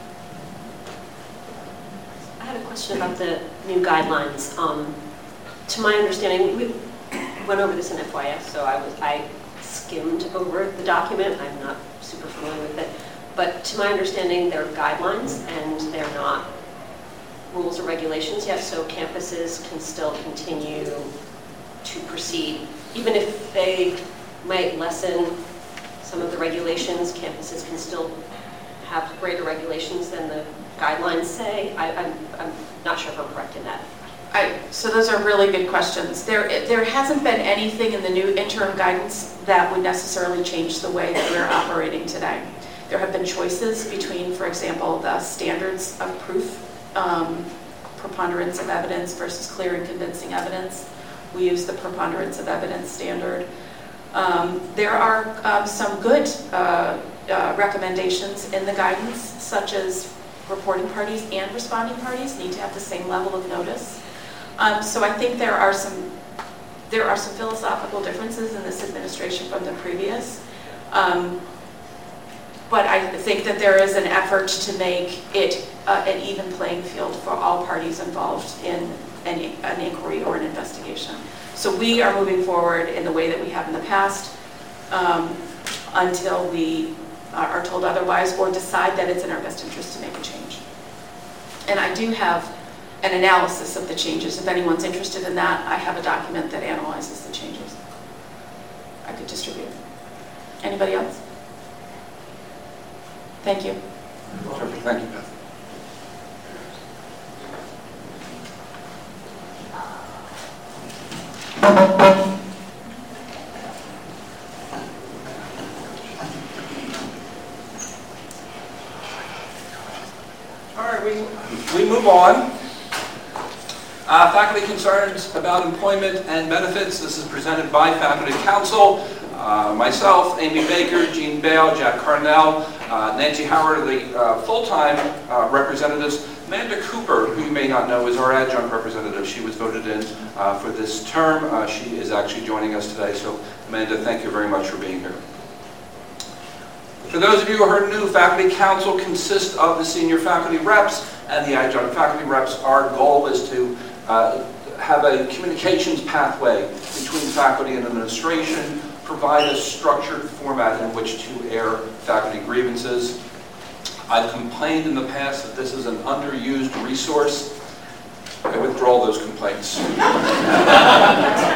I had a question about the new guidelines. Um, to my understanding, we went over this in F Y S, so I was I skimmed over the document. I'm not super familiar with it, but to my understanding, they're guidelines and they're not rules or regulations yet. So campuses can still continue to proceed, even if they might lessen some of the regulations. Campuses can still have greater regulations than the guidelines say. I, I'm, I'm not sure if I'm correct in that. I, so those are really good questions. There, there hasn't been anything in the new interim guidance that would necessarily change the way that we're operating today. There have been choices between, for example, the standards of proof, um, preponderance of evidence versus clear and convincing evidence. We use the preponderance of evidence standard. Um, there are um, some good uh, uh, recommendations in the guidance, such as reporting parties and responding parties need to have the same level of notice. Um, so I think there are some there are some philosophical differences in this administration from the previous. Um, but I think that there is an effort to make it uh, an even playing field for all parties involved in an, an inquiry or an investigation. So we are moving forward in the way that we have in the past um, until we are told otherwise or decide that it's in our best interest to make a change. And I do have an analysis of the changes. If anyone's interested in that, I have a document that analyzes the changes. I could distribute it. Anybody else? Thank you. Thank you, Beth. All right, we, we move on. Uh, faculty concerns about employment and benefits. This is presented by Faculty Council. Uh, myself, Amy Baker, Jean Bale, Jack Carnell, uh, Nancy Howard are the uh, full-time uh, representatives. Amanda Cooper, who you may not know, is our adjunct representative. She was voted in uh, for this term. Uh, she is actually joining us today. So, Amanda, thank you very much for being here. For those of you who are new, Faculty Council consists of the senior faculty reps and the adjunct faculty reps. Our goal is to uh, have a communications pathway between faculty and administration, provide a structured format in which to air faculty grievances. I've complained in the past that this is an underused resource. I withdraw those complaints.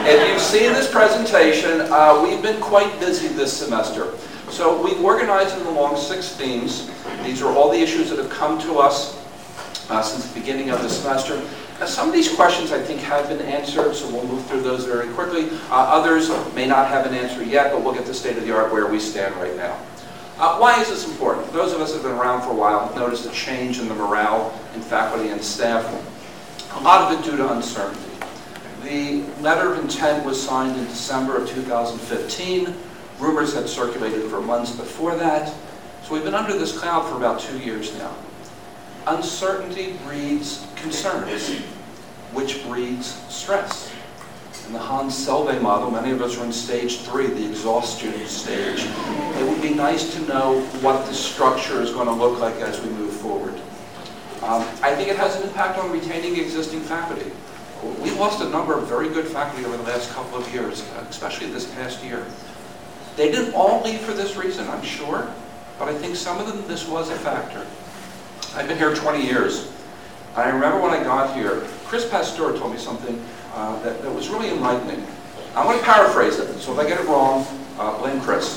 If you've seen this presentation, uh, we've been quite busy this semester. So we've organized them along six themes. These are all the issues that have come to us uh, since the beginning of the semester. Now, some of these questions I think have been answered, so we'll move through those very quickly. Uh, others may not have an answer yet, but we'll get the state of the art where we stand right now. Uh, why is this important? Those of us who have been around for a while have noticed a change in the morale in faculty and staff. A lot of it due to uncertainty. The letter of intent was signed in December of two thousand fifteen. Rumors had circulated for months before that. So we've been under this cloud for about two years now. Uncertainty breeds concerns, which breeds stress. In the Hans Selve model, many of us are in stage three, the exhaustion stage. It would be nice to know what the structure is going to look like as we move forward. Um, I think it has an impact on retaining existing faculty. We lost a number of very good faculty over the last couple of years, especially this past year. They didn't all leave for this reason, I'm sure, but I think some of them, this was a factor. I've been here twenty years. I remember when I got here, Chris Pasteur told me something uh, that, that was really enlightening. I'm going to paraphrase it, so if I get it wrong, uh, blame Chris.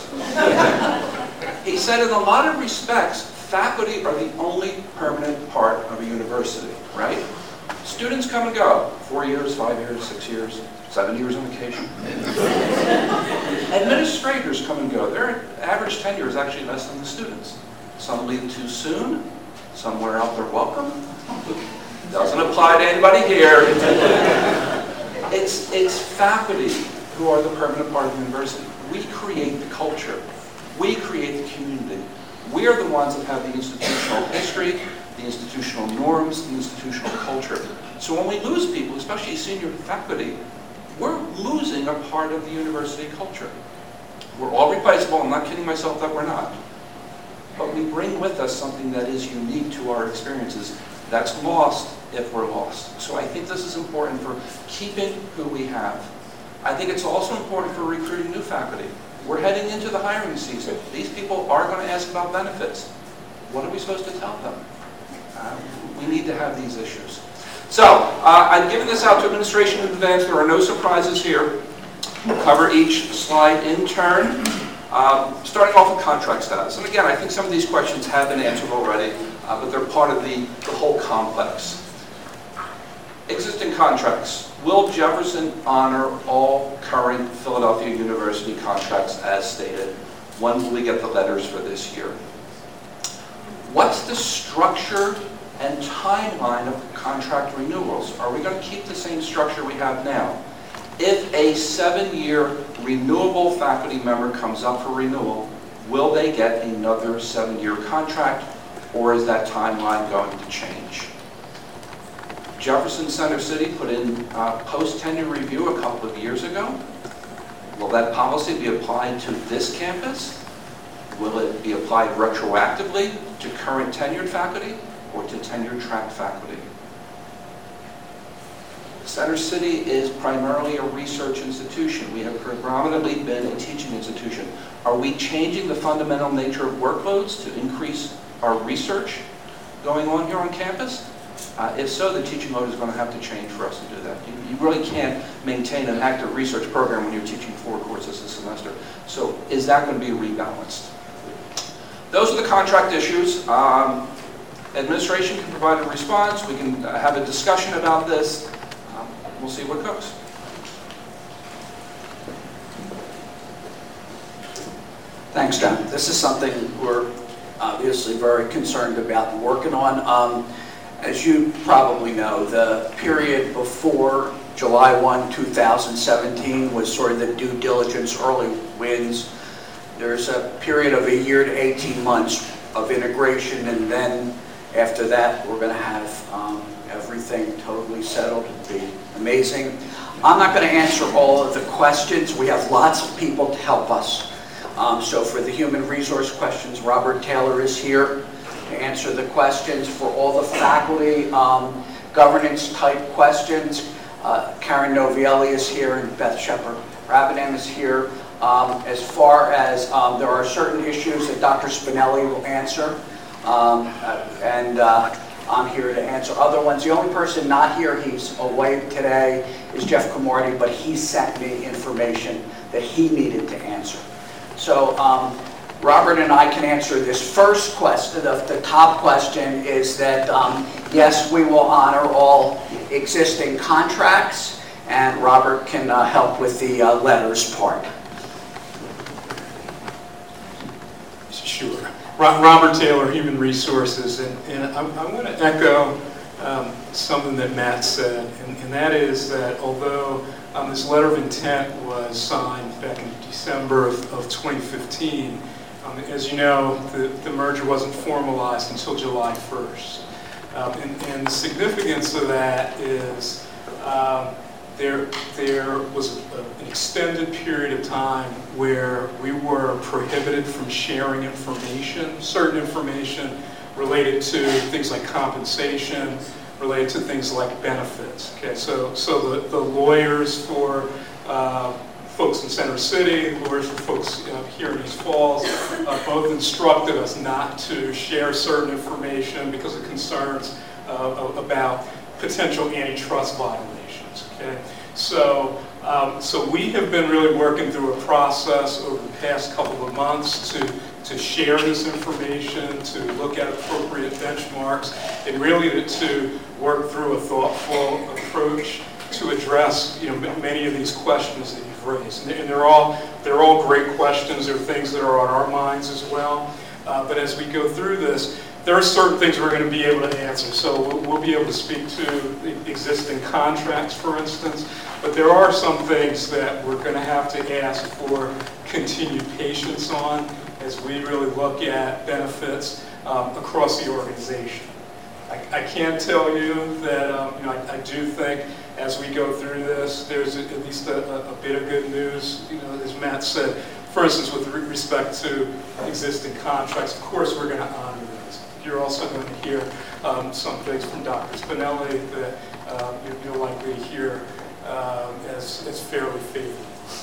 He said, in a lot of respects, faculty are the only permanent part of a university, right? Students come and go, four years, five years, six years, seven years on vacation. Administrators come and go. Their average tenure is actually less than the students. Some leave too soon, some wear out their welcome. Doesn't apply to anybody here. It's, it's faculty who are the permanent part of the university. We create the culture. We create the community. We are the ones that have the institutional history, the institutional norms, the institutional culture. So when we lose people, especially senior faculty, we're losing a part of the university culture. We're all replaceable. I'm not kidding myself that we're not. But we bring with us something that is unique to our experiences. That's lost if we're lost. So I think this is important for keeping who we have. I think it's also important for recruiting new faculty. We're heading into the hiring season. These people are going to ask about benefits. What are we supposed to tell them? Uh, we need to have these issues. So, uh, I've given this out to administration in advance. There are no surprises here. We'll cover each slide in turn. Um, starting off with contract status. And again, I think some of these questions have been answered already, uh, but they're part of the, the whole complex. Existing contracts. Will Jefferson honor all current Philadelphia University contracts as stated? When will we get the letters for this year? What's the structure and timeline of contract renewals? Are we going to keep the same structure we have now? If a seven-year renewable faculty member comes up for renewal, will they get another seven-year contract, or is that timeline going to change? Jefferson Center City put in uh, post-tenure review a couple of years ago. Will that policy be applied to this campus? Will it be applied retroactively to current tenured faculty or to tenured track faculty? Center City is primarily a research institution. We have predominantly been a teaching institution. Are we changing the fundamental nature of workloads to increase our research going on here on campus? Uh, if so, the teaching load is going to have to change for us to do that. You, you really can't maintain an active research program when you're teaching four courses a semester. So is that going to be rebalanced? Those are the contract issues. Um, administration can provide a response. We can uh, have a discussion about this. Um, we'll see what goes. Thanks, John. This is something we're obviously very concerned about and working on. Um, as you probably know, the period before July first, two thousand seventeen was sort of the due diligence early wins. There's a period of a year to eighteen months of integration, and then after that, we're going to have um, everything totally settled. It'll be amazing. I'm not going to answer all of the questions. We have lots of people to help us. Um, so for the human resource questions, Robert Taylor is here to answer the questions. For all the faculty um, governance type questions, uh, Karen Novielli is here and Beth Shepard-Rabinam is here. Um, as far as um, there are certain issues that Doctor Spinelli will answer, um, uh, and uh, I'm here to answer other ones. The only person not here, he's away today, is Jeff Camardi, but he sent me information that he needed to answer. So um, Robert and I can answer this first question. The, the top question is that, um, yes, we will honor all existing contracts, and Robert can uh, help with the uh, letters part. Sure. Robert Taylor, Human Resources, and, and I'm, I'm going to echo um, something that Matt said, and, and that is that although um, this letter of intent was signed back in December of, of twenty fifteen, um, as you know, the, the merger wasn't formalized until July first. Um, and, and the significance of that is um, There, there was a, an extended period of time where we were prohibited from sharing information, certain information related to things like compensation, related to things like benefits. Okay, so so the, the lawyers for uh, folks in Center City, lawyers for folks uh, here in East Falls, uh, both instructed us not to share certain information because of concerns uh, about potential antitrust violations. Okay, so um, so we have been really working through a process over the past couple of months to to share this information, to look at appropriate benchmarks, and really to, to work through a thoughtful approach to address you know many of these questions that you've raised. And they're all they're all great questions. They're things that are on our minds as well. Uh, but as we go through this, there are certain things we're going to be able to answer. So we'll, we'll be able to speak to the existing contracts, for instance, but there are some things that we're going to have to ask for continued patience on as we really look at benefits um, across the organization. I, I can tell you that um, you know I, I do think as we go through this, there's at least a, a bit of good news. You know, as Matt said, for instance, with respect to existing contracts, of course we're going to honor those. You're also going to hear um, some things from Doctor Spinelli that uh, you'll likely hear uh, as, as fairly favorable.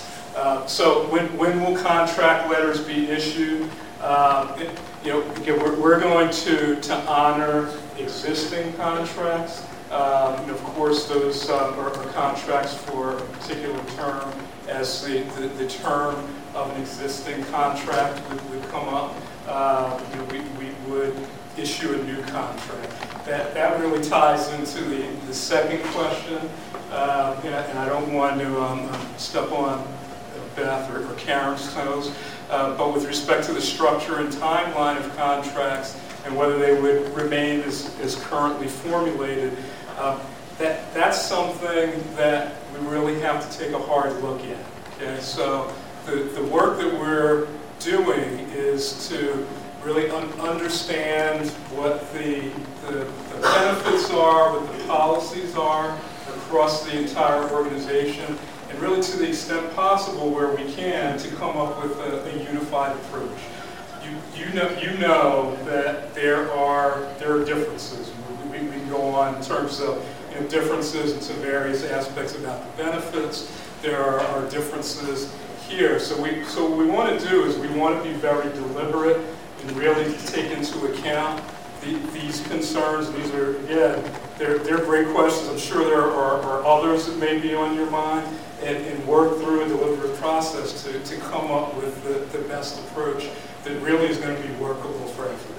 Uh, so when, when will contract letters be issued? Um, it, you know, again, we're, we're going to, to honor existing contracts. Um, and of course, those um, are, are contracts for a particular term. As the, the, the term of an existing contract would, would come up, uh, you know, we, we would issue a new contract. That, that really ties into the, the second question, uh, and, I, and I don't want to um, step on Beth or, or Karen's toes, uh, but with respect to the structure and timeline of contracts and whether they would remain as, as currently formulated, uh, that, that's something that we really have to take a hard look at. Okay, so the, the work that we're doing is to really un understand what the, the, the benefits are, what the policies are across the entire organization, and really to the extent possible where we can to come up with a, a unified approach. You, you, know, you know that there are, there are differences. We, we can go on in terms of you know, differences into various aspects about the benefits. There are, are differences here. So, we, so what we want to do is we want to be very deliberate and really take into account the, these concerns. These are, again, they're, they're great questions. I'm sure there are, are others that may be on your mind, and, and work through a deliberate process to, to come up with the, the best approach that really is going to be workable for everyone.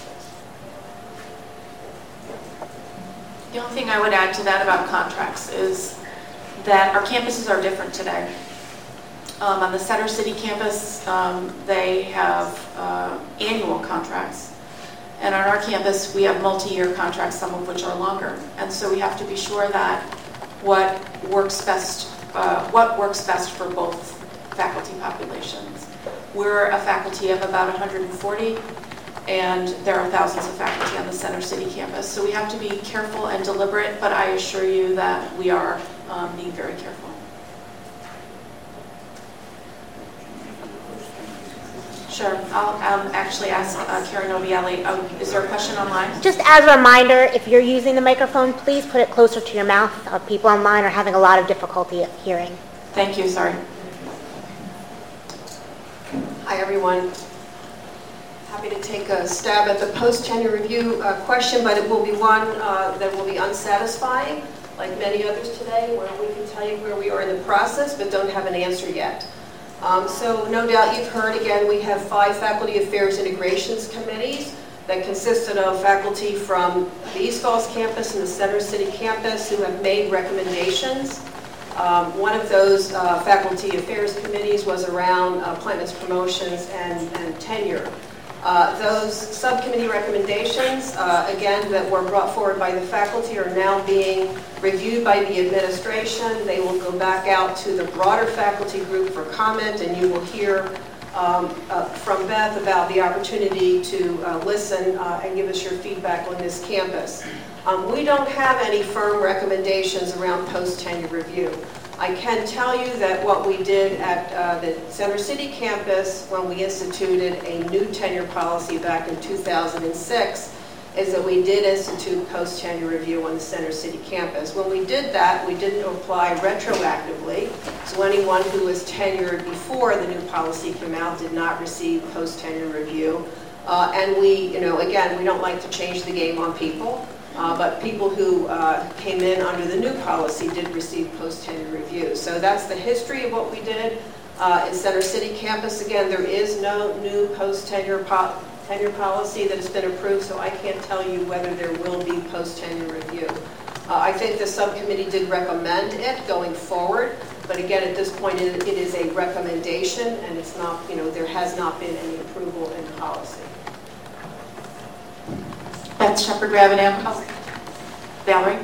The only thing I would add to that about contracts is that our campuses are different today. Um, on the Center City campus, um, they have uh, annual contracts. And on our campus, we have multi-year contracts, some of which are longer. And so we have to be sure that what works best, uh, what works best for both faculty populations. We're a faculty of about one hundred forty, and there are thousands of faculty on the Center City campus. So we have to be careful and deliberate, but I assure you that we are um, being very careful. Sure. I'll um, actually ask uh, Karen Obielli. Um, is there a question online? Just as a reminder, if you're using the microphone, please put it closer to your mouth. Uh, people online are having a lot of difficulty hearing. Thank you. Sorry. Hi, everyone. Happy to take a stab at the post-tenure review uh, question, but it will be one uh, that will be unsatisfying, like many others today, where we can tell you where we are in the process, but don't have an answer yet. Um, so no doubt you've heard, again, we have five Faculty Affairs Integrations Committees that consisted of faculty from the East Falls campus and the Center City campus who have made recommendations. Um, one of those uh, Faculty Affairs Committees was around uh, appointments, promotions, and, and tenure. Uh, those subcommittee recommendations, uh, again, that were brought forward by the faculty are now being reviewed by the administration. They will go back out to the broader faculty group for comment, and you will hear um, uh, from Beth about the opportunity to uh, listen uh, and give us your feedback on this campus. Um, we don't have any firm recommendations around post-tenure review. I can tell you that what we did at uh, the Center City campus when we instituted a new tenure policy back in two thousand six is that we did institute post-tenure review on the Center City campus. When we did that, we didn't apply retroactively, so anyone who was tenured before the new policy came out did not receive post-tenure review. Uh, and we, you know, again, we don't like to change the game on people. Uh, but people who uh, came in under the new policy did receive post-tenure review. So that's the history of what we did uh, in Center City campus. Again, there is no new post-tenure po tenure policy that has been approved, so I can't tell you whether there will be post-tenure review. Uh, I think the subcommittee did recommend it going forward, but again, at this point, it, it is a recommendation, and it's not, you know, there has not been any approval in policy. Beth Shepherd, Raven Amherst. Valerie?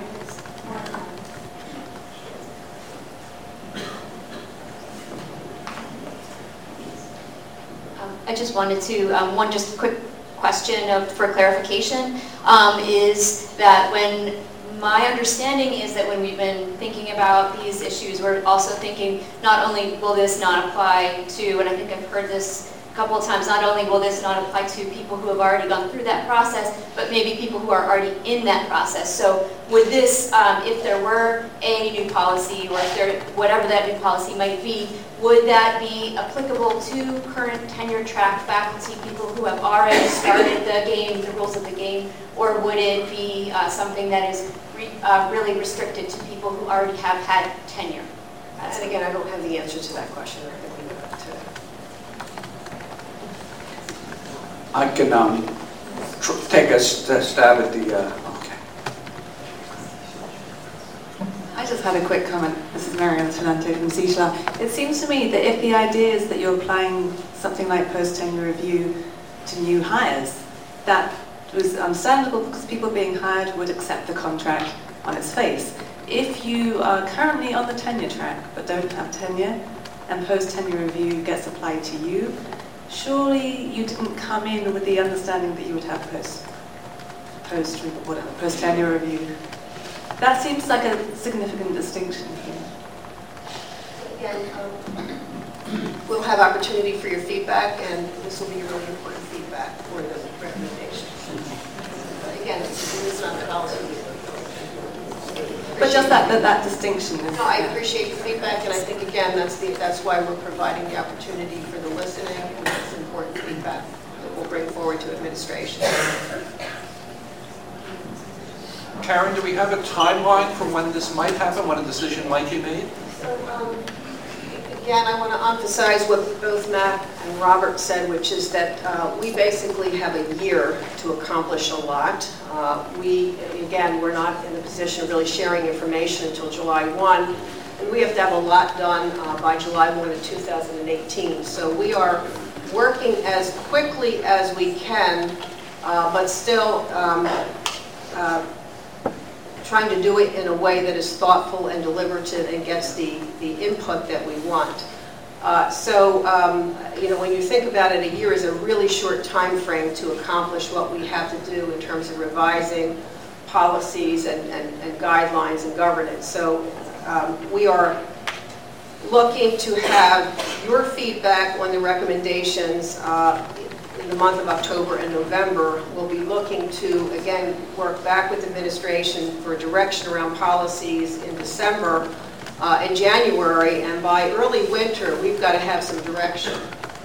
Um, I just wanted to, um, one just quick question of, for clarification, um, is that when, my understanding is that when we've been thinking about these issues, we're also thinking not only will this not apply to, and I think I've heard this couple of times, not only will this not apply to people who have already gone through that process, but maybe people who are already in that process. So would this, um, if there were a new policy, or if there, whatever that new policy might be, would that be applicable to current tenure track faculty, people who have already started the game, the rules of the game, or would it be uh, something that is re uh, really restricted to people who already have had tenure? And again, I don't have the answer to that question. I think we know that today. I can um, tr take a st stab at the, uh, okay. I just had a quick comment. This is Marianne Solante from C S H A. It seems to me that if the idea is that you're applying something like post-tenure review to new hires, that was understandable because people being hired would accept the contract on its face. If you are currently on the tenure track but don't have tenure, and post-tenure review gets applied to you, surely you didn't come in with the understanding that you would have post, post, whatever, post-tenure review. That seems like a significant distinction here. Again, um, we'll have opportunity for your feedback, and this will be really important feedback for the recommendations. But again, it's, it's not the policy. But just that, that, that distinction. Is, no, I appreciate the feedback, and I think, again, that's, the, that's why we're providing the opportunity for the listening, and that's important feedback that we'll bring forward to administration. Karen, do we have a timeline for when this might happen, when a decision might be made? So, um, again, I want to emphasize what both Matt and Robert said, which is that uh, we basically have a year to accomplish a lot. Uh, we, again, we're not in the position of really sharing information until July first, and we have to have a lot done uh, by July first of two thousand eighteen. So we are working as quickly as we can, uh, but still um, uh, trying to do it in a way that is thoughtful and deliberative and gets the, the input that we want. Uh, so, um, you know, when you think about it, a year is a really short time frame to accomplish what we have to do in terms of revising policies and, and, and guidelines and governance. So um, we are looking to have your feedback on the recommendations uh, in the month of October and November. We'll be looking to, again, work back with administration for direction around policies in December uh, and January, and by early winter, we've got to have some direction.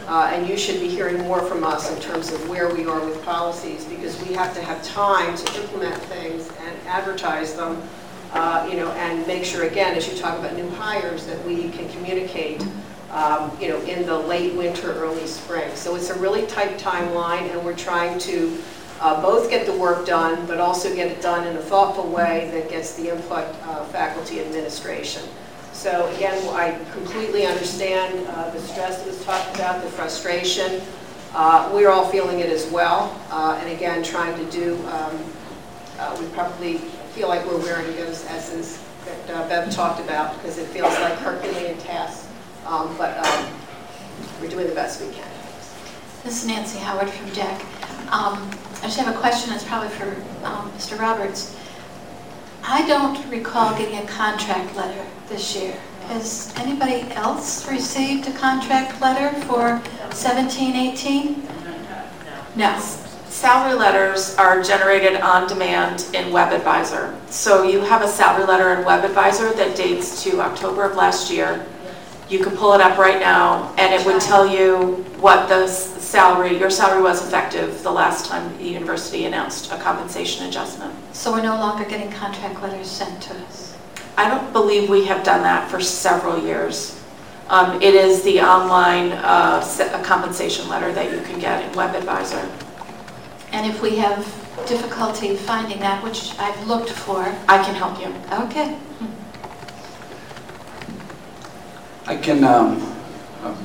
Uh, and you should be hearing more from us in terms of where we are with policies, because we have to have time to implement things and advertise them, uh, you know, and make sure, again, as you talk about new hires, that we can communicate, um, you know, in the late winter, early spring. So it's a really tight timeline, and we're trying to uh, both get the work done, but also get it done in a thoughtful way that gets the input uh, faculty administration. So again, I completely understand uh, the stress that was talked about, the frustration. Uh, we're all feeling it as well. Uh, and again, trying to do, um, uh, we probably feel like we're wearing those S's that uh, Bev talked about, because it feels like Herculean tasks. Um, but um, we're doing the best we can. This is Nancy Howard from J A C. Um, I just have a question that's probably for um, Mister Roberts. I don't recall getting a contract letter this year. Has anybody else received a contract letter for seventeen eighteen? No. Salary letters are generated on demand in WebAdvisor. So you have a salary letter in WebAdvisor that dates to October of last year. You can pull it up right now, and it would tell you what the salary, your salary was effective the last time the university announced a compensation adjustment. So we're no longer getting contract letters sent to us? I don't believe we have done that for several years. Um, it is the online uh, compensation letter that you can get in WebAdvisor. And if we have difficulty finding that, which I've looked for, I can help you. Okay. I can, um, um,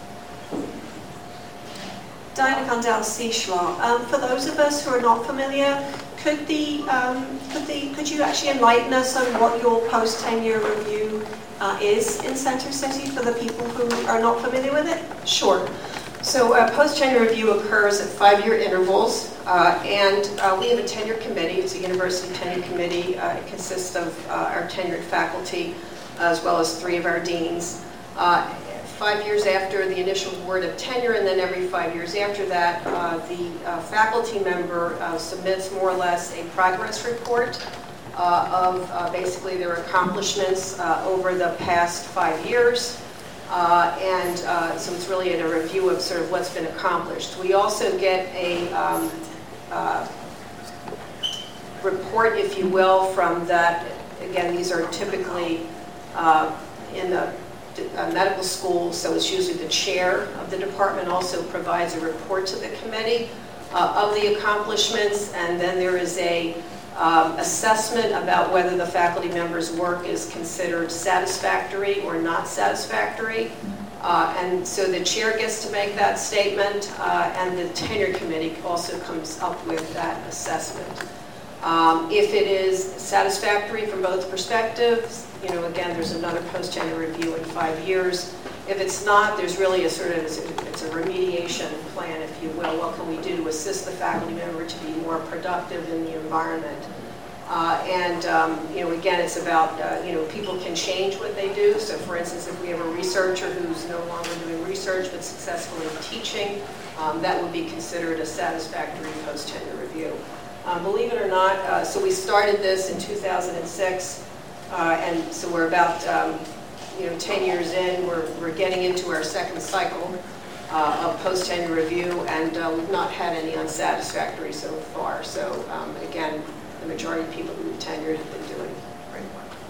Diana Condell, C S C H L A. Um, for those of us who are not familiar, could the um, could the could you actually enlighten us on what your post-tenure review uh, is in Center City for the people who are not familiar with it? Sure. So a post-tenure review occurs at five-year intervals, uh, and uh, we have a tenure committee. It's a university tenure committee. Uh, it consists of uh, our tenured faculty, as well as three of our deans. Uh, five years after the initial award of tenure, and then every five years after that, uh, the uh, faculty member uh, submits more or less a progress report uh, of uh, basically their accomplishments uh, over the past five years. Uh, and uh, so it's really in a review of sort of what's been accomplished. We also get a um, uh, report, if you will, from that. Again, these are typically uh, in the uh, medical school, so it's usually the chair of the department also provides a report to the committee uh, of the accomplishments, and then there is a um, assessment about whether the faculty member's work is considered satisfactory or not satisfactory. Uh, and so the chair gets to make that statement, uh, and the tenure committee also comes up with that assessment. Um, if it is satisfactory from both perspectives, you know, again, there's another post-tenure review in five years. If it's not, there's really a sort of, it's a, it's a remediation plan, if you will. What can we do to assist the faculty member to be more productive in the environment? Uh, and, um, you know, again, it's about, uh, you know, people can change what they do. So, for instance, if we have a researcher who's no longer doing research but successfully teaching, um, that would be considered a satisfactory post-tenure review. Um, believe it or not, uh, so we started this in two thousand six, uh, and so we're about um, you know ten years in. We're we're getting into our second cycle uh, of post-tenure review, and uh, we've not had any unsatisfactory so far. So um, again, the majority of people who've tenured have been doing great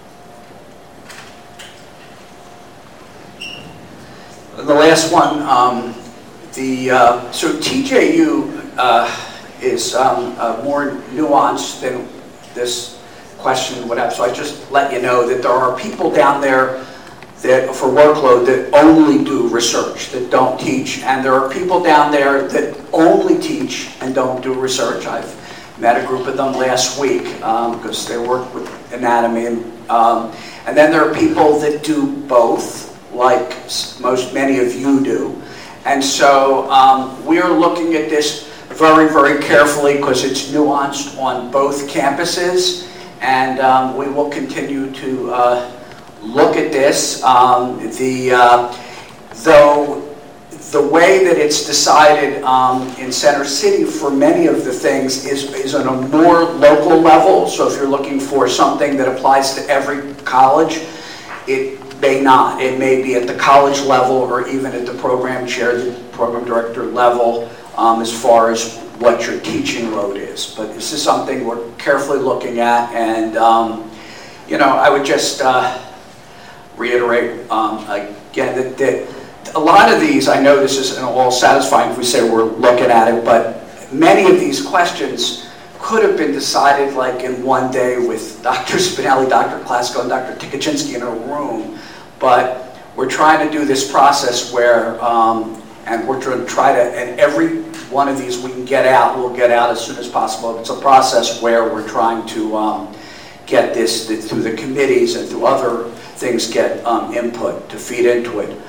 work. the last one, um, the uh, so T J U. Uh, is um, uh, more nuanced than this question would have. So I just let you know that there are people down there that, for workload, that only do research, that don't teach. And there are people down there that only teach and don't do research. I've met a group of them last week because um, they work with anatomy. And, um, and then there are people that do both, like most, many of you do. And so um, we're looking at this very, very carefully because it's nuanced on both campuses, and um, we will continue to uh, look at this. Um, the uh, though the way that it's decided um, in Center City for many of the things is is on a more local level. So if you're looking for something that applies to every college, it may not. It may be at the college level or even at the program chair, the program director level, um, as far as what your teaching load is. But this is something we're carefully looking at, and um, you know, I would just uh, reiterate um, again that, that a lot of these, I know this isn't all satisfying if we say we're looking at it, but many of these questions could have been decided like in one day with Doctor Spinelli, Doctor Klasko, and Doctor Tikaczynski in a room. But we're trying to do this process where, um, and we're trying to try to, and every one of these we can get out, we'll get out as soon as possible. It's a process where we're trying to um, get this through the committees and through other things, get um, input to feed into it.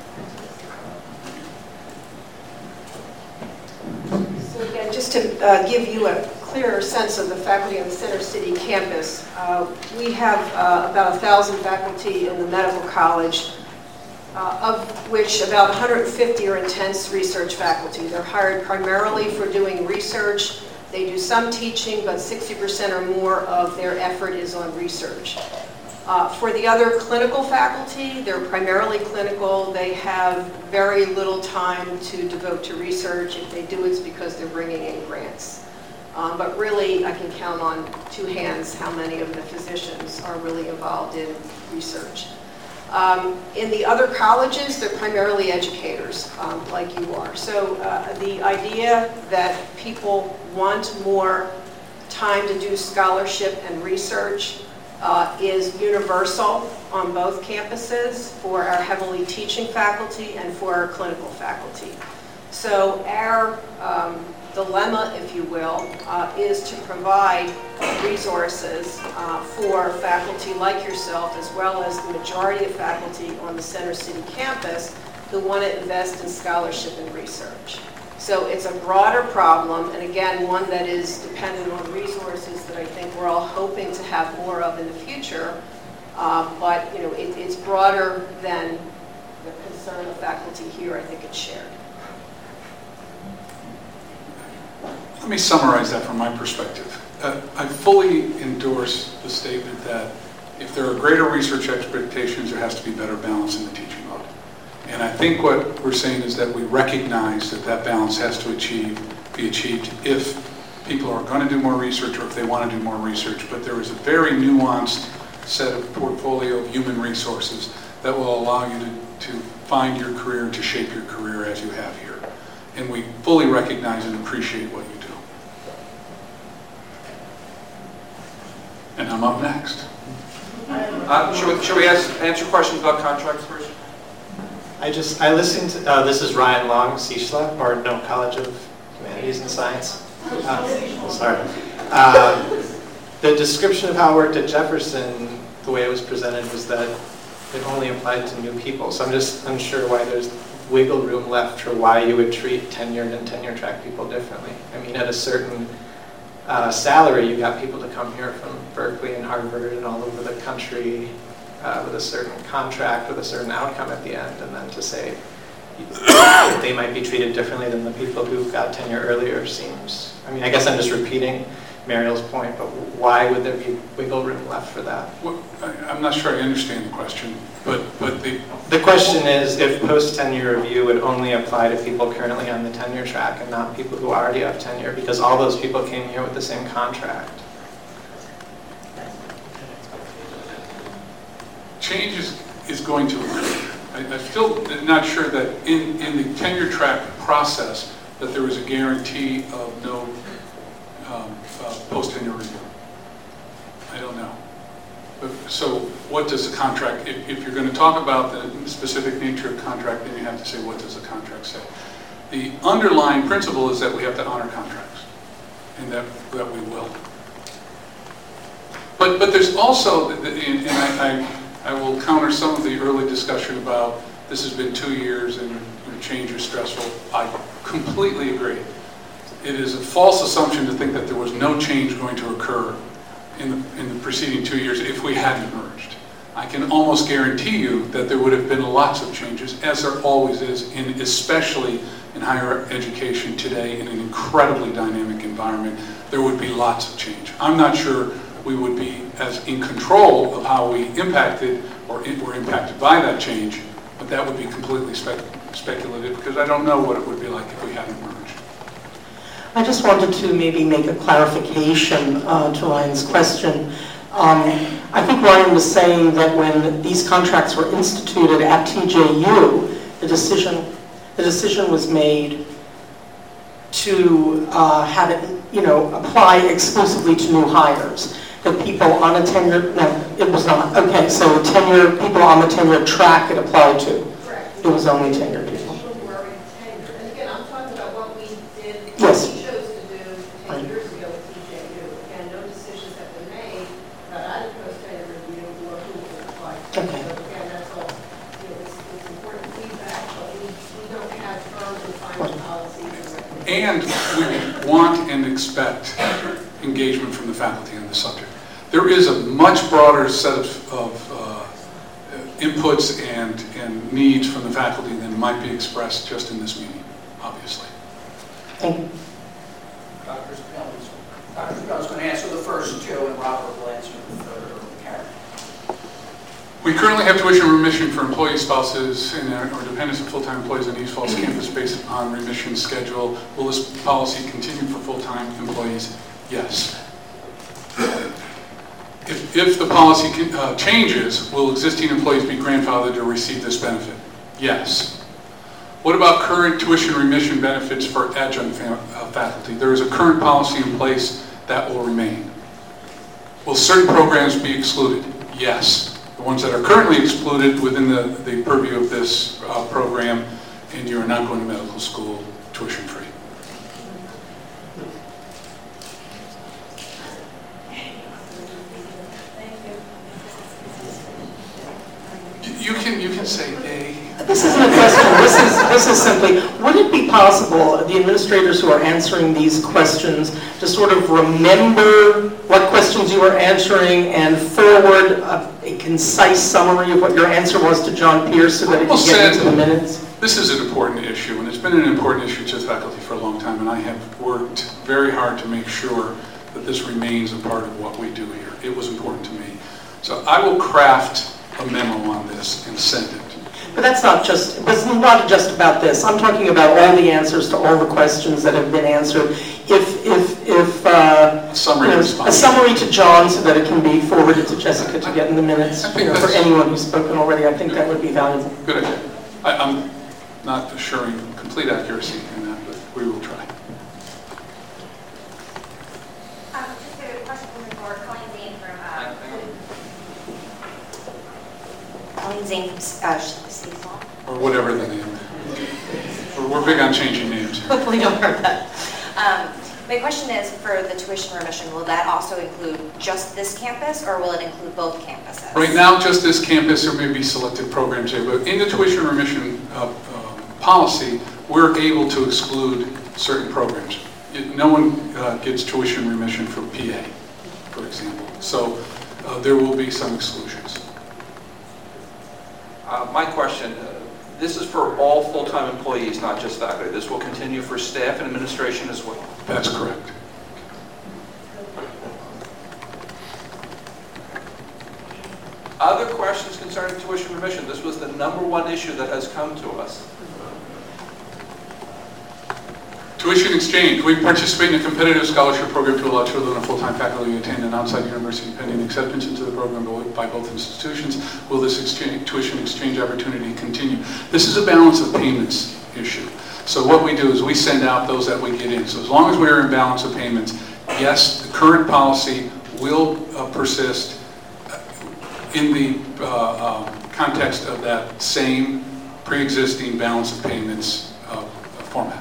So again, just to uh, give you a clearer sense of the faculty on the Center City campus, uh, we have uh, about a thousand faculty in the medical college, uh, of which about one hundred fifty are intense research faculty. They're hired primarily for doing research. They do some teaching, but sixty percent or more of their effort is on research. Uh, for the other clinical faculty, they're primarily clinical. They have very little time to devote to research. If they do, it's because they're bringing in grants. Um, but really, I can count on two hands how many of the physicians are really involved in research. Um, in the other colleges, they're primarily educators, um, like you are. So uh, the idea that people want more time to do scholarship and research uh, is universal on both campuses for our heavily teaching faculty and for our clinical faculty. So our um, dilemma, if you will, uh, is to provide resources uh, for faculty like yourself, as well as the majority of faculty on the Center City campus who want to invest in scholarship and research. So it's a broader problem, and again, one that is dependent on resources that I think we're all hoping to have more of in the future. Uh, but you know, it, it's broader than the concern of faculty here. I think it's shared. Let me summarize that from my perspective. Uh, I fully endorse the statement that if there are greater research expectations, there has to be better balance in the teaching load. And I think what we're saying is that we recognize that that balance has to achieve, be achieved if people are going to do more research or if they want to do more research. But there is a very nuanced set of portfolio of human resources that will allow you to, to find your career and to shape your career as you have here. And we fully recognize and appreciate what you do. And I'm up next. Uh, should we, should we ask, answer questions about contracts first? I just, I listened to, uh, this is Ryan Long, C S H L A, or no, College of Humanities and Science. Uh, sorry. Uh, the description of how it worked at Jefferson, the way it was presented, was that it only applied to new people. So I'm just unsure why there's wiggle room left for why you would treat tenured and tenure track people differently. I mean, at a certain uh, salary, you got people to come here from Berkeley and Harvard and all over the country uh, with a certain contract, with a certain outcome at the end, and then to say that they might be treated differently than the people who got tenure earlier seems, I mean, I guess I'm just repeating Mariel's point, but why would there be wiggle room left for that? Well, I, I'm not sure I understand the question, but, but the... The question is if post-tenure review would only apply to people currently on the tenure track and not people who already have tenure, because all those people came here with the same contract. Change is, is going to occur. I, I'm still not sure that in, in the tenure track process that there is a guarantee of no um, uh, post-tenure review. I don't know. But, so what does the contract, if, if you're going to talk about the specific nature of contract, then you have to say, what does the contract say? The underlying principle is that we have to honor contracts, and that, that we will. But, but there's also, and I, I I will counter some of the early discussion about this has been two years and you know, change is stressful. I completely agree. It is a false assumption to think that there was no change going to occur in the, in the preceding two years if we hadn't merged. I can almost guarantee you that there would have been lots of changes, as there always is, in, especially in higher education today in an incredibly dynamic environment. There would be lots of change. I'm not sure we would be as in control of how we impacted or were impacted by that change, but that would be completely spec speculative because I don't know what it would be like if we hadn't merged. I just wanted to maybe make a clarification uh, to Ryan's question. Um, I think Ryan was saying that when these contracts were instituted at T J U, the decision, the decision was made to uh, have it, you know, apply exclusively to new hires. That people on a tenure, no, it was not. Okay, so tenure, people on the tenure track it applied to. Correct. It was only tenured people. People who are already tenured. And again, I'm talking about what we did, yes. what we chose to do ten years ago with T J U. Again, no decisions have been made about either post-tenure review or who will apply. Okay. So again, that's all, you know, it's, it's important feedback, but we, we don't have firm and final policies. And we want and expect engagement from the faculty on the subject. There is a much broader set of, of uh, inputs and, and needs from the faculty than might be expressed just in this meeting, obviously. Thank you. Doctor Spillane, Doctor Spillane is going to answer the first two, and Robert will answer the third, or Karen. We currently have tuition remission for employee spouses and or dependents of full-time employees on East Falls campus based upon remission schedule. Will this policy continue for full-time employees? Yes. If, if the policy uh, changes, will existing employees be grandfathered to receive this benefit? Yes. What about current tuition remission benefits for adjunct fa uh, faculty? There is a current policy in place that will remain. Will certain programs be excluded? Yes. The ones that are currently excluded within the, the purview of this uh, program, and you are not going to medical school tuition free. You can, you can say a. This isn't a question. This is, this is simply, would it be possible, the administrators who are answering these questions, to sort of remember what questions you were answering and forward a, a concise summary of what your answer was to John Pierce so that it can get into the minutes? This is an important issue, and it's been an important issue to the faculty for a long time, and I have worked very hard to make sure that this remains a part of what we do here. It was important to me. So I will craft a memo on this and send it. But that's not just, it's not just about this. I'm talking about all the answers to all the questions that have been answered. If, if, if uh, a summary, you know, a summary to John so that it can be forwarded to Jessica to get in the minutes. You know, for anyone who's spoken already, I think that would be valuable. Good idea. I, I'm not assuring complete accuracy in that, but we will try. Um, just a question from the board. Colleen Zane from uh, Colleen Zane from uh, State Law. Or whatever the name is. We're, we're big on changing names. Hopefully you'll heard that. Um, my question is, for the tuition remission, will that also include just this campus, or will it include both campuses? Right now, just this campus, there may be selected programs here, but in the tuition remission uh, uh, policy, we're able to exclude certain programs. It, no one uh, gets tuition remission for P A, for example. So uh, there will be some exclusions. Uh, my question, uh, this is for all full-time employees, not just faculty. This will continue for staff and administration as well. That's correct. Other questions concerning tuition remission? This was the number one issue that has come to us. Tuition exchange. We participate in a competitive scholarship program to allow children of full-time faculty to attend an outside university pending acceptance into the program by both institutions. Will this exchange, tuition exchange opportunity continue? This is a balance of payments issue. So what we do is we send out those that we get in. So as long as we're in balance of payments, yes, the current policy will uh, persist in the uh, uh, context of that same pre-existing balance of payments uh, format.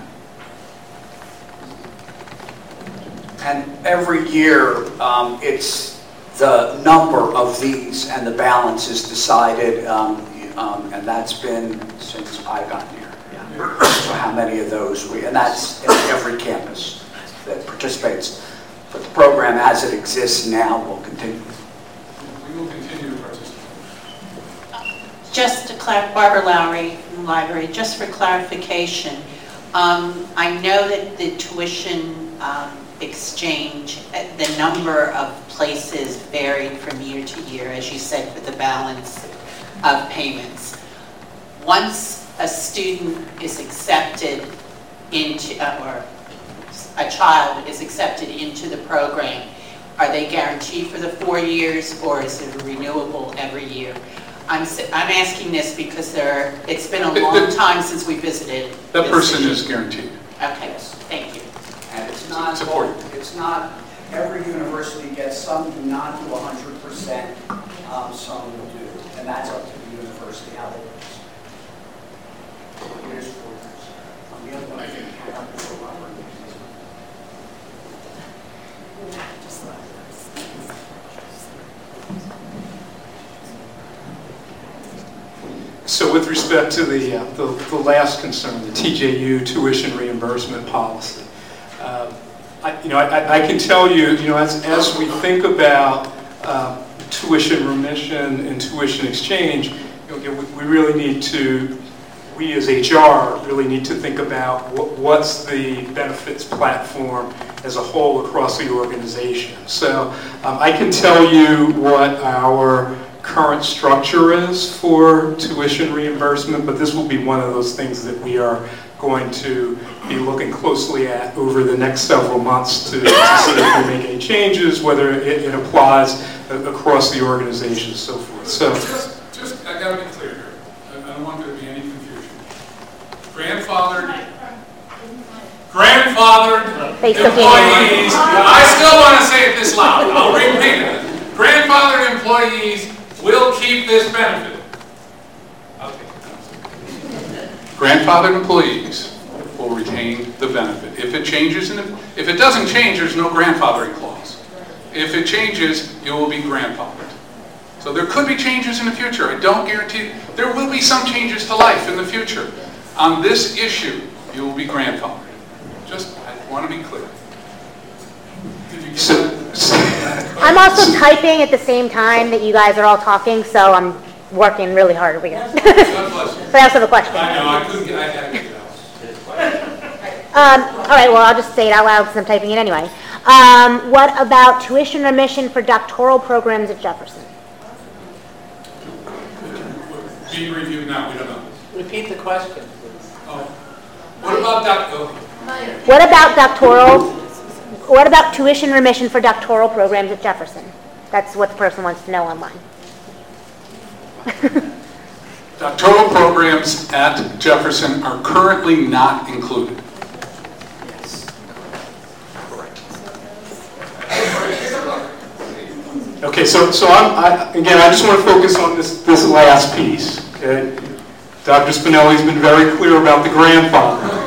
And every year, um, it's the number of these, and the balance is decided, um, um, and that's been since I got here. Yeah. So how many of those we, and that's in every campus that participates. But the program as it exists now will continue. We will continue to participate. Just to clarify, Barbara Lowry from the library, just for clarification, um, I know that the tuition um, exchange, the number of places varied from year to year, as you said, for the balance of payments. Once a student is accepted into, uh, or a child is accepted into the program, are they guaranteed for the four years, or is it renewable every year? I'm, I'm asking this because there, it's been a long time since we visited. That person is guaranteed. Okay, thank you. And it's not, all, it's not, every university gets some do not do one hundred percent, um, some do. And that's up to the university how they do it. Here's four years. On the other one, I think you have to go Robert. So with respect to the, uh, the, the last concern, the T J U tuition reimbursement policy, uh, I, you know, I, I can tell you, you know, as, as we think about uh, tuition remission and tuition exchange, you know, we, we really need to, we as H R really need to think about what, what's the benefits platform as a whole across the organization. So um, I can tell you what our current structure is for tuition reimbursement, but this will be one of those things that we are going to be looking closely at over the next several months to, to see if we make any changes, whether it, it applies across the organization and so forth. So, just, just I got to be clear here. I, I don't want there to be any confusion. Grandfathered, grandfathered employees. I still want to say it this loud. I'll repeat it. Grandfathered employees will keep this benefit. Okay. Grandfathered employees will retain the benefit. If it changes, and if, if it doesn't change, there's no grandfathering clause. If it changes, it will be grandfathered. So there could be changes in the future. I don't guarantee. There will be some changes to life in the future. On this issue, you will be grandfathered. Just, I want to be clear. Did you get so, that? I'm also typing at the same time that you guys are all talking, so I'm working really hard over here. But I also have a question. I know, I couldn't get, I had to get it out. Um, all right, well, I'll just say it out loud because I'm typing it anyway. Um, what about tuition remission for doctoral programs at Jefferson? Being reviewed now, we don't know. Repeat the question. Oh. What about doc- oh. What about doctoral? What about tuition remission for doctoral programs at Jefferson? That's what the person wants to know online. Doctoral programs at Jefferson are currently not included. Yes. okay, so so I'm, I, again, I just want to focus on this this last piece. Okay, Doctor Spinelli's been very clear about the grandfather.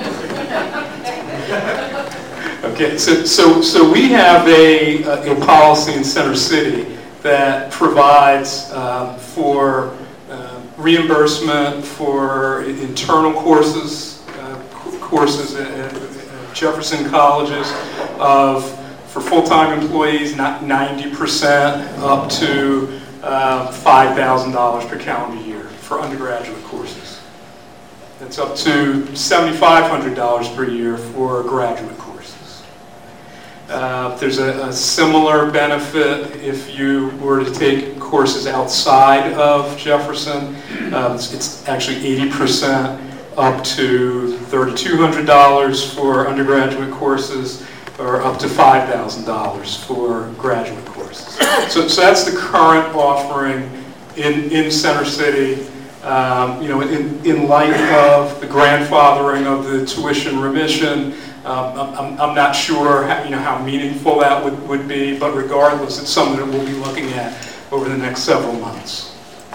Okay, so, so, so we have a, a, a policy in Center City that provides um, for uh, reimbursement for internal courses, uh, courses at, at Jefferson colleges of, for full-time employees, not ninety percent up to uh, five thousand dollars per calendar year for undergraduate courses. That's up to seven thousand five hundred dollars per year for graduate courses. Uh, there's a, a similar benefit if you were to take courses outside of Jefferson. Um, it's, it's actually eighty percent up to three thousand two hundred dollars for undergraduate courses, or up to five thousand dollars for graduate courses. So, so that's the current offering in, in Center City. Um, you know, in, in light of the grandfathering of the tuition remission, um, I'm, I'm not sure how, you know, how meaningful that would, would be, but regardless, it's something that we'll be looking at over the next several months.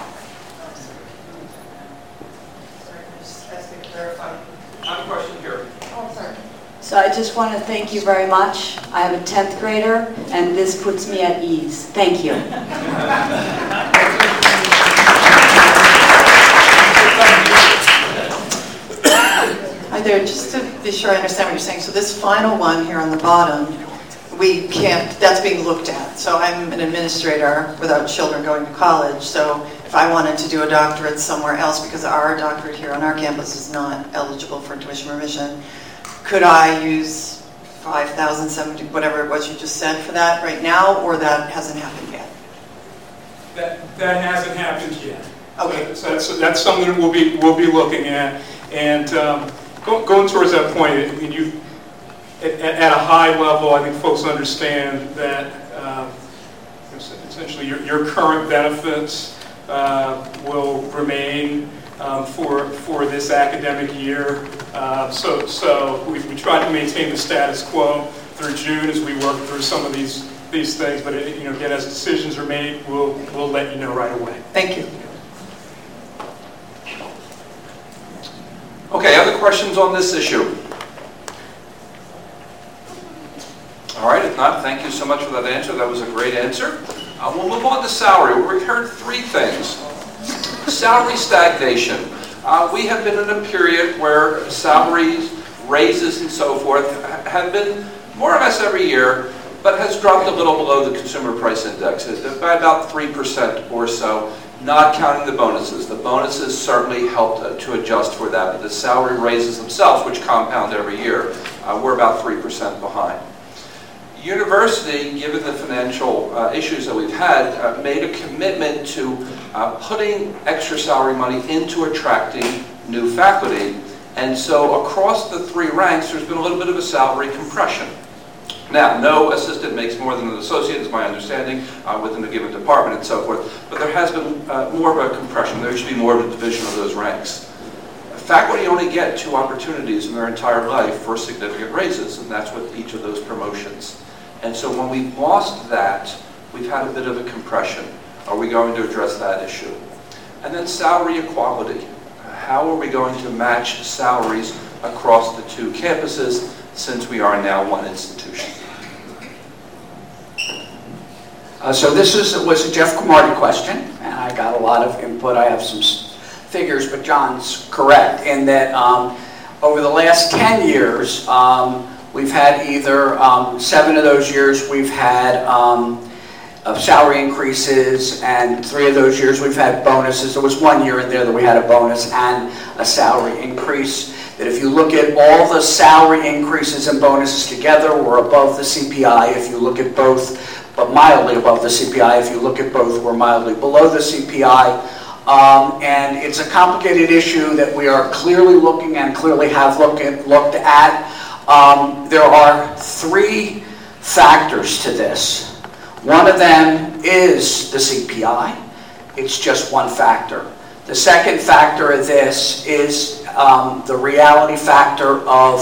I have a question here. Oh, sorry. So I just want to thank you very much. I have a tenth grader, and this puts me at ease. Thank you. Hi there, just to be sure I understand what you're saying. So this final one here on the bottom, we can't, that's being looked at. So I'm an administrator without children going to college. So if I wanted to do a doctorate somewhere else, because our doctorate here on our campus is not eligible for tuition remission, could I use five thousand seventy, whatever it was you just said for that right now, or that hasn't happened yet? That, that hasn't happened yet. Okay. So that's, that's something that we'll be, we'll be looking at. And um, go, going towards that point, I mean, you, at, at a high level, I think folks understand that um, essentially your, your current benefits uh, will remain um, for, for this academic year. Uh, so so we, we try to maintain the status quo through June as we work through some of these these things. But it, you know, again, as decisions are made, we'll we'll let you know right away. Thank you. Okay, other questions on this issue? All right, if not, thank you so much for that answer. That was a great answer. Uh, we'll move on to salary. We've heard three things. Salary stagnation. Uh, we have been in a period where salaries, raises, and so forth have been more or less every year, but has dropped a little below the consumer price index by about three percent or so, not counting the bonuses. The bonuses certainly helped uh, to adjust for that, but the salary raises themselves, which compound every year, uh, we're about three percent behind. University, given the financial uh, issues that we've had, uh, made a commitment to uh, putting extra salary money into attracting new faculty. And so across the three ranks, there's been a little bit of a salary compression. Now, no assistant makes more than an associate, is my understanding, uh, within a given department and so forth, but there has been uh, more of a compression. There should be more of a division of those ranks. Faculty only get two opportunities in their entire life for significant raises, and that's with each of those promotions. And so when we've lost that, we've had a bit of a compression. Are we going to address that issue? And then salary equality. How are we going to match salaries across the two campuses since we are now one institution? Uh, so this is, was a Jeff Cromartie question, and I got a lot of input. I have some figures, but John's correct in that um, over the last ten years, um, we've had either, um, seven of those years we've had um, uh, salary increases, and three of those years we've had bonuses. There was one year in there that we had a bonus and a salary increase. That if you look at all the salary increases and bonuses together, we're above the C P I. If you look at both, but mildly above the C P I. If you look at both, we're mildly below the C P I. Um, and it's a complicated issue that we are clearly looking and clearly have look at, looked at. Um, there are three factors to this. One of them is the C P I. It's just one factor. The second factor of this is um, the reality factor of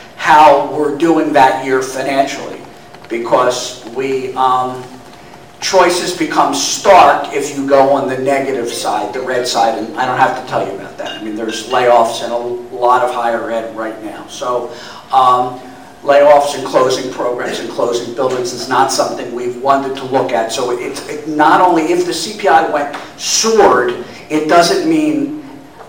how we're doing that year financially, because we um, choices become stark if you go on the negative side, the red side, and I don't have to tell you about that. I mean, there's layoffs in a lot of higher ed right now. So um, layoffs and closing programs and closing buildings is not something we've wanted to look at. So it's it, not only if the C P I went soared, it doesn't mean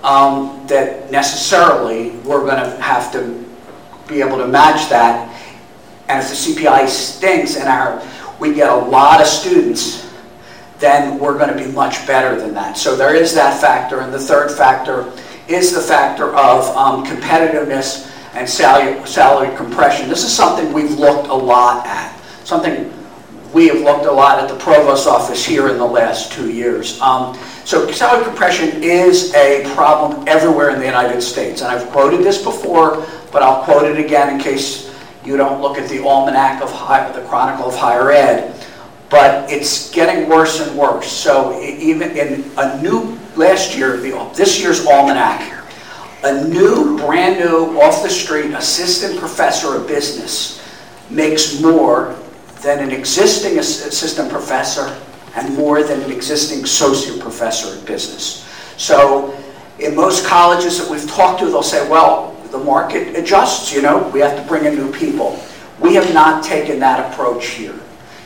um, that necessarily we're going to have to be able to match that. And if the C P I stinks and our we get a lot of students, then we're going to be much better than that. So there is that factor. And the third factor is the factor of um, competitiveness and salary, salary compression. This is something we've looked a lot at, something we have looked a lot at the provost office here in the last two years. Um, so salary compression is a problem everywhere in the United States. And I've quoted this before, but I'll quote it again in case you don't look at the almanac of high, the Chronicle of Higher Ed, but it's getting worse and worse. So even in a new, last year, the, this year's almanac, a new, brand new, off the street assistant professor of business makes more than an existing assistant professor and more than an existing associate professor of business. So in most colleges that we've talked to, they'll say, well, the market adjusts, you know, we have to bring in new people. We have not taken that approach here.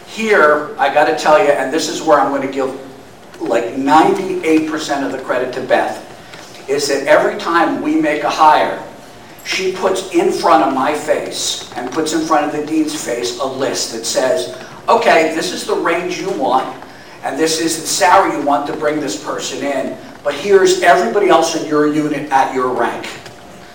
Here, I got to tell you, and this is where I'm going to give like ninety-eight percent of the credit to Beth, is that every time we make a hire, she puts in front of my face and puts in front of the dean's face a list that says, okay, this is the range you want, and this is the salary you want to bring this person in, but here's everybody else in your unit at your rank.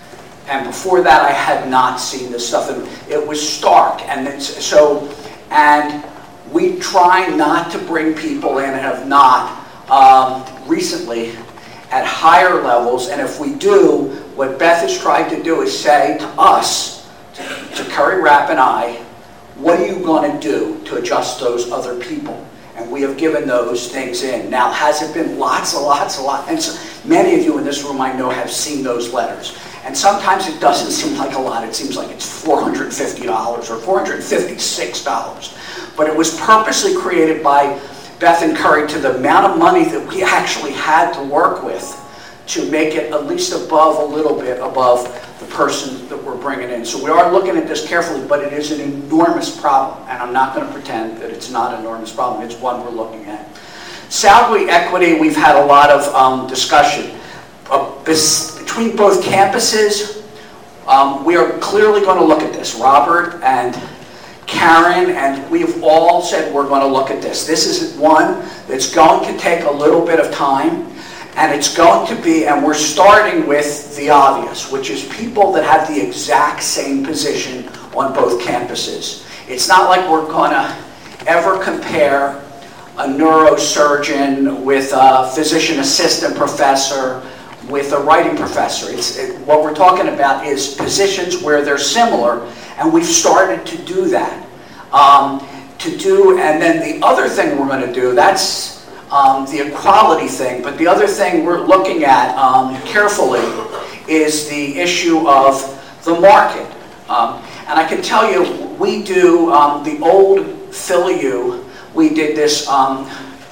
And before that, I had not seen this stuff. And it was stark. And it's, so, and we try not to bring people in and have not um, recently at higher levels. And if we do, what Beth has tried to do is say to us, to, to Curry Rapp and I, what are you going to do to adjust those other people? And we have given those things in. Now, has it been lots and lots and lots? And so, many of you in this room I know have seen those letters. And sometimes it doesn't seem like a lot. It seems like it's four hundred fifty dollars or four hundred fifty-six dollars. But it was purposely created by Beth and Curry to the amount of money that we actually had to work with to make it at least above, a little bit above the person that we're bringing in. So we are looking at this carefully, but it is an enormous problem. And I'm not going to pretend that it's not an enormous problem. It's one we're looking at. Salary equity, we've had a lot of um, discussion. Uh, bes- between both campuses, um, we are clearly going to look at this. Robert and Karen and we've all said we're going to look at this. This is one that's going to take a little bit of time, and it's going to be, and we're starting with the obvious, which is people that have the exact same position on both campuses. It's not like we're going to ever compare a neurosurgeon with a physician assistant professor with a writing professor. It's, it, what we're talking about is positions where they're similar, and we've started to do that. Um, to do, and then the other thing we're going to do, that's um, the equality thing, but the other thing we're looking at um, carefully is the issue of the market. Um, and I can tell you, we do, um, the old Philly U, we did this, um,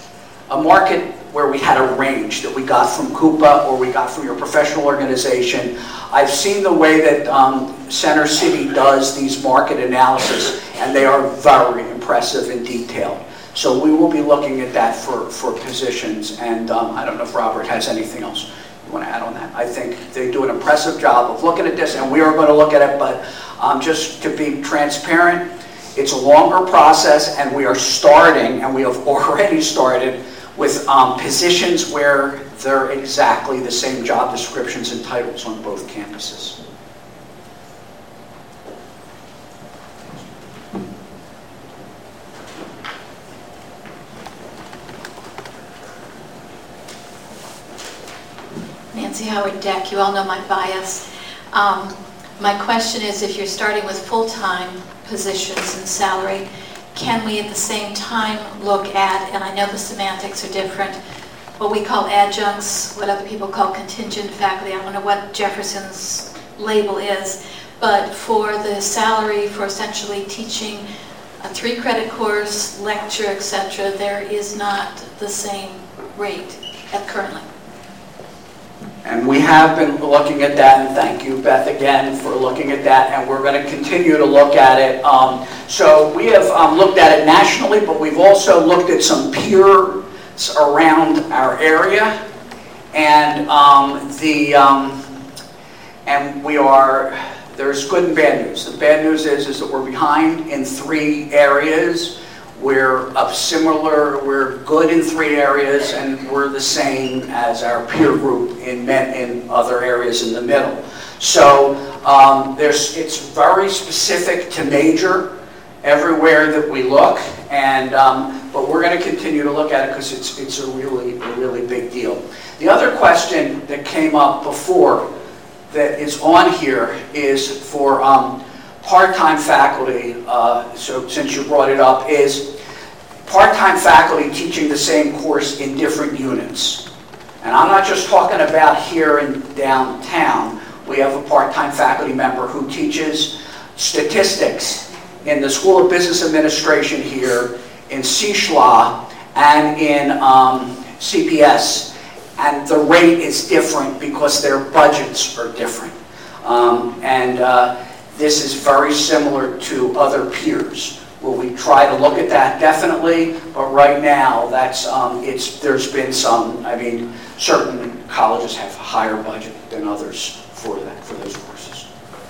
a market where we had a range that we got from Coupa or we got from your professional organization. I've seen the way that um, Center City does these market analysis, and they are very impressive and detailed. So we will be looking at that for, for positions, and um, I don't know if Robert has anything else you want to add on that. I think they do an impressive job of looking at this, and we are going to look at it, but um, just to be transparent, it's a longer process, and we are starting, and we have already started with um, positions where they're exactly the same job descriptions and titles on both campuses. Nancy Howard Deck, you all know my bias. Um, my question is, if you're starting with full-time positions and salary, can we at the same time look at, and I know the semantics are different, what we call adjuncts, what other people call contingent faculty, I don't know what Jefferson's label is, but for the salary for essentially teaching a three-credit course, lecture, et cetera, there is not the same rate at currently. And we have been looking at that, and thank you, Beth, again, for looking at that, and we're going to continue to look at it. Um, so we have um, looked at it nationally, but we've also looked at some peers around our area, and um, the um, and we are, there's good and bad news. The bad news is, is that we're behind in three areas. We're up similar, we're good in three areas, and we're the same as our peer group in, in other areas in the middle. So um, there's, it's very specific to major everywhere that we look, and um, but we're going to continue to look at it because it's, it's a really, a really big deal. The other question that came up before that is on here is for um, part-time faculty, uh, so since you brought it up, is part-time faculty teaching the same course in different units. And I'm not just talking about here in downtown. We have a part-time faculty member who teaches statistics in the School of Business Administration here, in C S H L A, and in um, C P S. And the rate is different because their budgets are different. Um, and uh, This is very similar to other peers. Will we try to look at that? Definitely, but right now, that's um, it's. There's been some. I mean, certain colleges have a higher budget than others for that for those courses.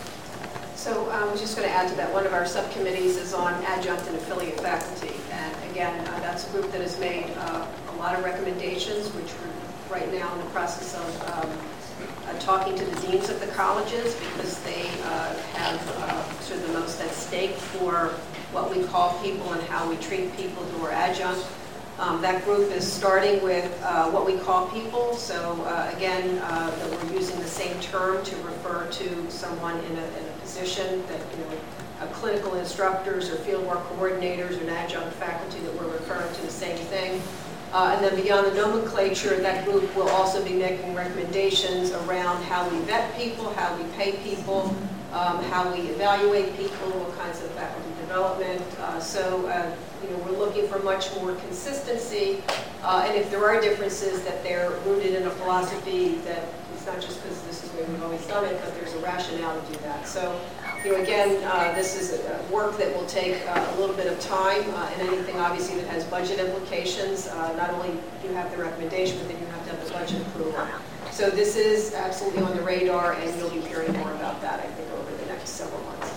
So I was just going to add to that. One of our subcommittees is on adjunct and affiliate faculty, and again, uh, that's a group that has made uh, a lot of recommendations, which we're right now in the process of um, uh, talking to the deans of the colleges because they uh, have uh, sort of the most at stake for what we call people and how we treat people who are adjunct. Um, that group is starting with uh, what we call people. So uh, again, uh, that we're using the same term to refer to someone in a, in a position that, you know, uh, clinical instructors or fieldwork coordinators or an adjunct faculty, that we're referring to the same thing. Uh, and then beyond the nomenclature, that group will also be making recommendations around how we vet people, how we pay people, um, how we evaluate people, what kinds of faculty development. Uh, so, uh, you know, we're looking for much more consistency. Uh, and if there are differences, that they're rooted in a philosophy that it's not just because this is the way we've always done it, but there's a rationale to do that. So, you know, again, uh, this is a work that will take uh, a little bit of time, uh, and anything obviously that has budget implications. Uh, not only do you have the recommendation, but then you have to have the budget approval. So this is absolutely on the radar, and you'll be hearing more about that, I think, over the next several months.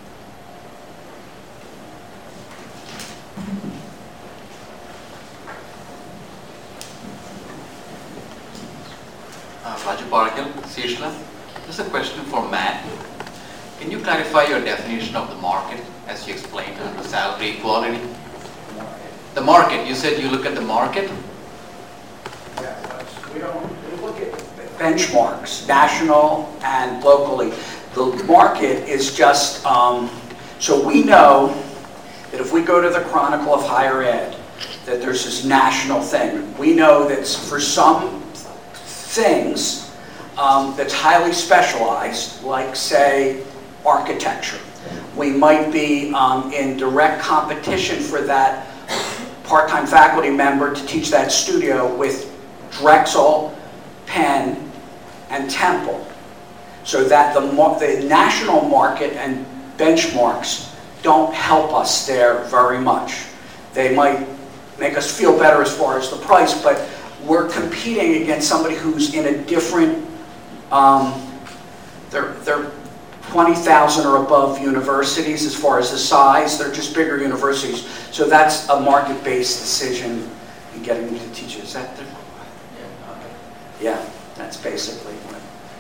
Uh, Raju Parakal, Sishla. This is a question for Matt. Can you clarify your definition of the market as you explained under salary equality? The market, you said you look at the market? Yeah, we don't, we look at benchmarks, national and locally. The market is just, um, so we know that if we go to the Chronicle of Higher Ed, that there's this national thing. We know that for some things um, that's highly specialized, like say architecture, we might be um, in direct competition for that part-time faculty member to teach that studio with Drexel, Penn, and Temple. So that the, the national market and benchmarks don't help us there very much. They might make us feel better as far as the price, but we're competing against somebody who's in a different, um, they're, they're twenty thousand or above universities as far as the size. They're just bigger universities. So that's a market-based decision in getting them to teach. Is that the... Yeah, that's basically what...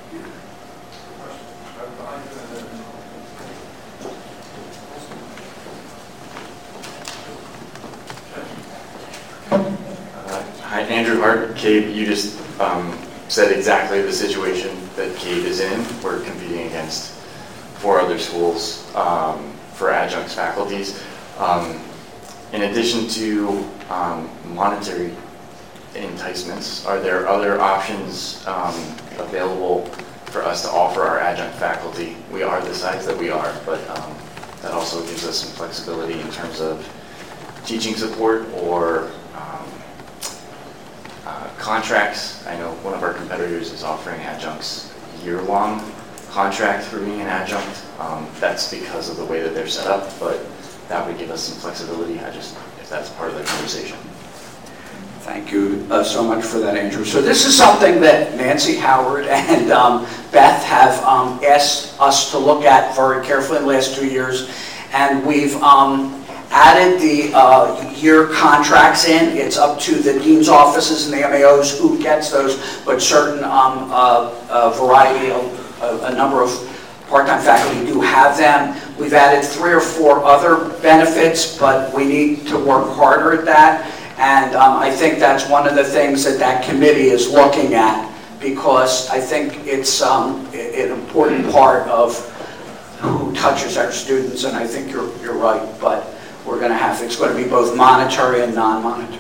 Uh, hi, Andrew Hart. Cabe, you just um, said exactly the situation that Cabe is in. We're competing against four other schools um, for adjunct faculties. Um, in addition to um, monetary enticements, are there other options um, available for us to offer our adjunct faculty? We are the size that we are, but um, that also gives us some flexibility in terms of teaching support or um, uh, contracts. I know one of our competitors is offering adjuncts year-long contract for being an adjunct. Um, that's because of the way that they're set up, but that would give us some flexibility. I just, if that's part of the conversation. Thank you uh, so much for that, Andrew. So this is something that Nancy Howard and um, Beth have um, asked us to look at very carefully in the last two years, and we've um, added the uh, year contracts in. It's up to the dean's offices and the M A Os who gets those, but certain um, uh, uh, variety of a number of part-time faculty do have them. We've added three or four other benefits, but we need to work harder at that. And um, I think that's one of the things that that committee is looking at, because I think it's um, an important part of who touches our students, and I think you're, you're right, but we're going to have, it's going to be both monetary and non-monetary.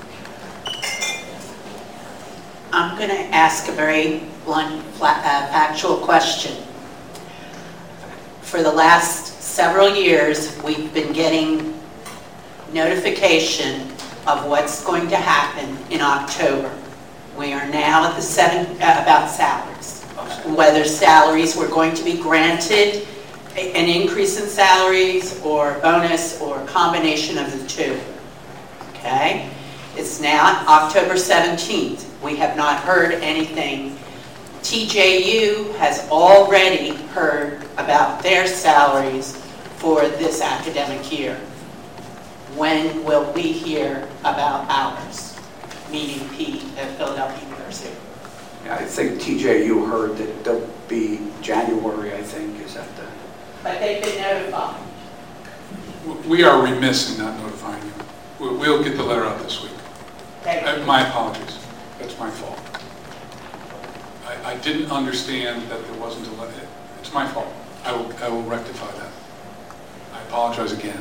I'm going to ask a very blunt, flat, uh, factual question. For the last several years, we've been getting notification of what's going to happen in October. We are now at the seven, uh, about salaries. Whether salaries were going to be granted an increase in salaries or bonus or a combination of the two. Okay? It's now October seventeenth. We have not heard anything. T J U has already heard about their salaries for this academic year. When will we hear about ours? Meaning P at Philadelphia University. I think, T J, you heard that there'll be January, I think, is that the... But they've been notified. We are remiss in not notifying you. We- We'll get the letter out this week. Uh, My apologies. That's my fault. I, I didn't understand that there wasn't a letter. It's my fault. I will, I will rectify that. I apologize again.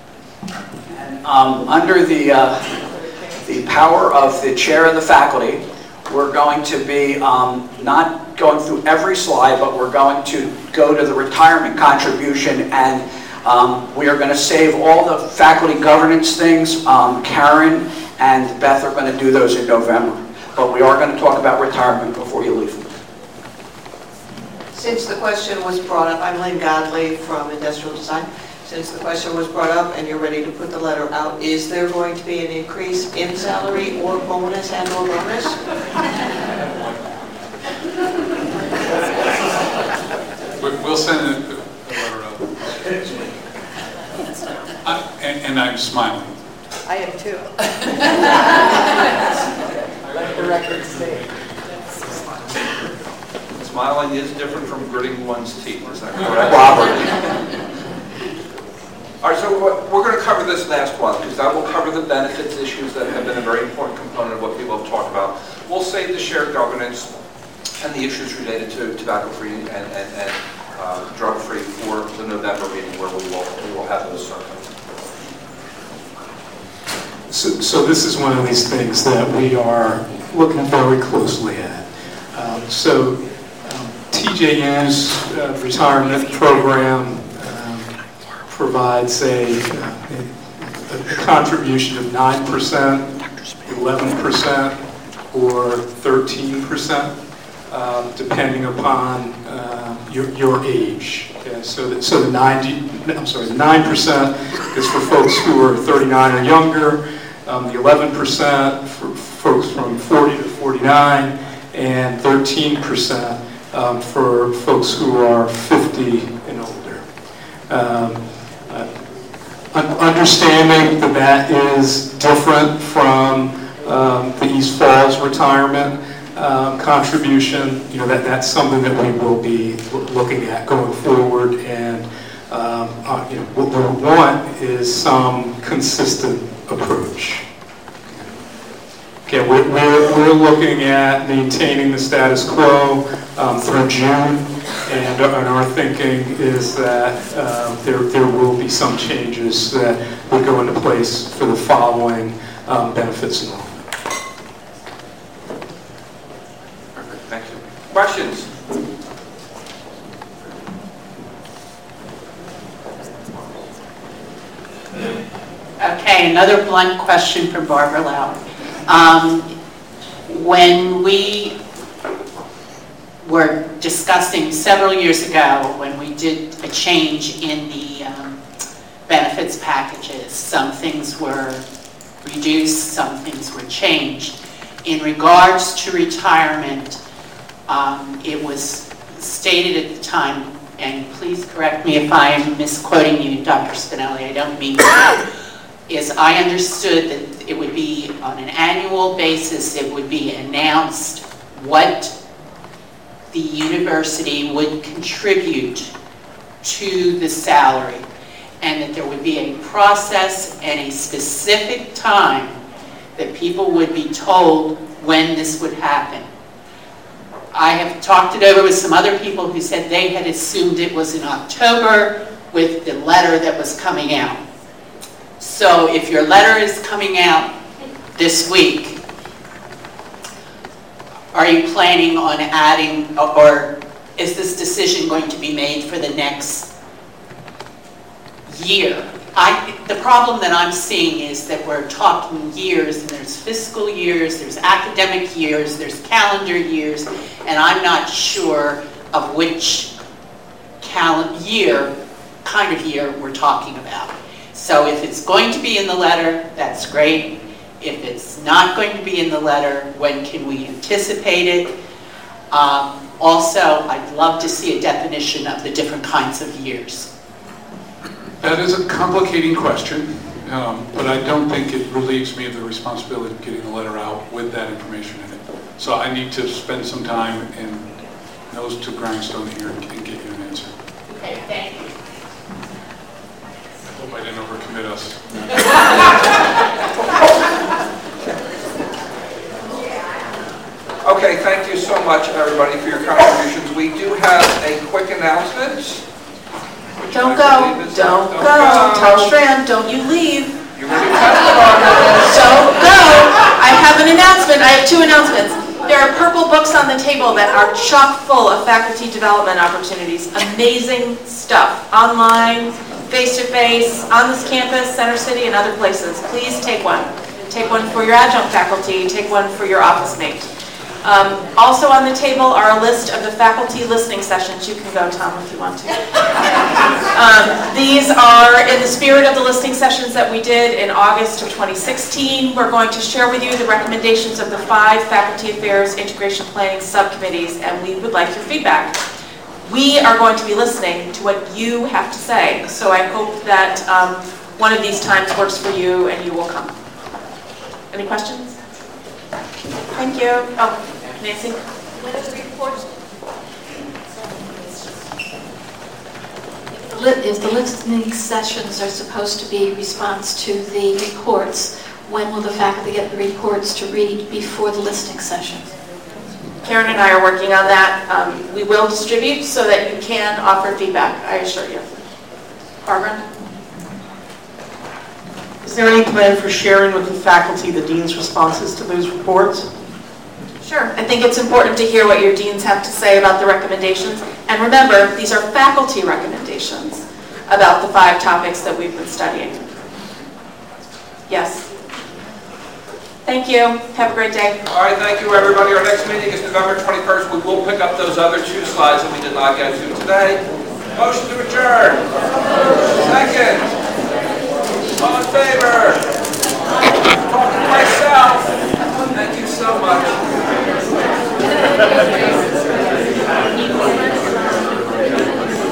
Um, under the, uh, the power of the chair of the faculty, we're going to be um, not going through every slide, but we're going to go to the retirement contribution, and um, we are going to save all the faculty governance things. Um, Karen and Beth are going to do those in November, but we are going to talk about retirement before you leave. Since the question was brought up, I'm Lynn Godley from Industrial Design. Since the question was brought up and you're ready to put the letter out, is there going to be an increase in salary or bonus and or bonus? We- We'll send a, a letter out. I, and, and I'm smiling. I am too. Let the record state. Smiling is different from gritting one's teeth, is that correct? All right, so what- we're going to cover this last one, because that will cover the benefits issues that have been a very important component of what people have talked about. We'll save the shared governance and the issues related to tobacco-free and, and, and uh, drug-free for the November meeting, where we will, we will have those circles. So, so this is one of these things that we are looking very closely at. Um, so um, T J U's uh, retirement program provides a, uh, a, a contribution of nine percent, eleven percent, or thirteen percent, um, depending upon uh, your, your age. Okay, so that, so the ninety, I'm sorry, the nine percent is for folks who are thirty-nine or younger, um, the eleven percent for folks from forty to forty-nine, and thirteen percent um, for folks who are fifty and older. Um, Uh, understanding that that is different from um, the East Falls retirement um, contribution, you know, that, that's something that we will be looking at going forward, and um, uh, you know, what we want is some consistent approach. Okay, we're, we're, we're looking at maintaining the status quo um, through June, and, and our thinking is that um, there, there will be some changes that will go into place for the following um, benefits enrollment. Perfect, thank you. Questions? Okay, another blunt question from Barbara Lauer. Um, when we were discussing several years ago, when we did a change in the um, benefits packages, some things were reduced, some things were changed. In regards to retirement, um, it was stated at the time, and please correct me if I am misquoting you, Doctor Spinelli, I don't mean to, is I understood that it would be on an annual basis, it would be announced what the university would contribute to the salary, and that there would be a process and a specific time that people would be told when this would happen. I have talked it over with some other people who said they had assumed it was in October with the letter that was coming out. So if your letter is coming out this week, are you planning on adding, or is this decision going to be made for the next year? I, the problem that I'm seeing is that we're talking years, and there's fiscal years, there's academic years, there's calendar years, and I'm not sure of which calendar year, kind of year we're talking about. So if it's going to be in the letter, that's great. If it's not going to be in the letter, when can we anticipate it? Um, also, I'd love to see a definition of the different kinds of years. That is a complicating question, um, but I don't think it relieves me of the responsibility of getting the letter out with that information in it. So I need to spend some time and nose to grindstone here and get you an answer. Okay, thank you. I hope I didn't overcommit us. Okay, thank you so much, everybody, for your contributions. We do have a quick announcement. which Don't I go, believe is- don't go. Tell Strand, don't you leave. You ready to testify? Don't go. I have an announcement. I have two announcements. There are purple books on the table that are chock full of faculty development opportunities. Amazing stuff. Online, face-to-face, on this campus, Center City, and other places. Please take one. Take one for your adjunct faculty. Take one for your office mate. Um, also on the table are a list of the faculty listening sessions. You can go, Tom, if you want to. Um, these are in the spirit of the listening sessions that we did in August of twenty sixteen. We're going to share with you the recommendations of the five Faculty Affairs Integration Planning subcommittees, and we would like your feedback. We are going to be listening to what you have to say, so I hope that um, one of these times works for you and you will come. Any questions? Thank you. Oh, Nancy? When are the reports? If the li- If the listening sessions are supposed to be response to the reports, when will the faculty get the reports to read before the listening sessions? Karen and I are working on that. Um, we will distribute so that you can offer feedback, I assure you. Barbara? Is there any plan for sharing with the faculty the dean's responses to those reports? Sure. I think it's important to hear what your deans have to say about the recommendations. And remember, these are faculty recommendations about the five topics that we've been studying. Yes. Thank you. Have a great day. All right, thank you, everybody. Our next meeting is November twenty-first. We will pick up those other two slides that we did not get to today. Motion to adjourn. Second. All in favor?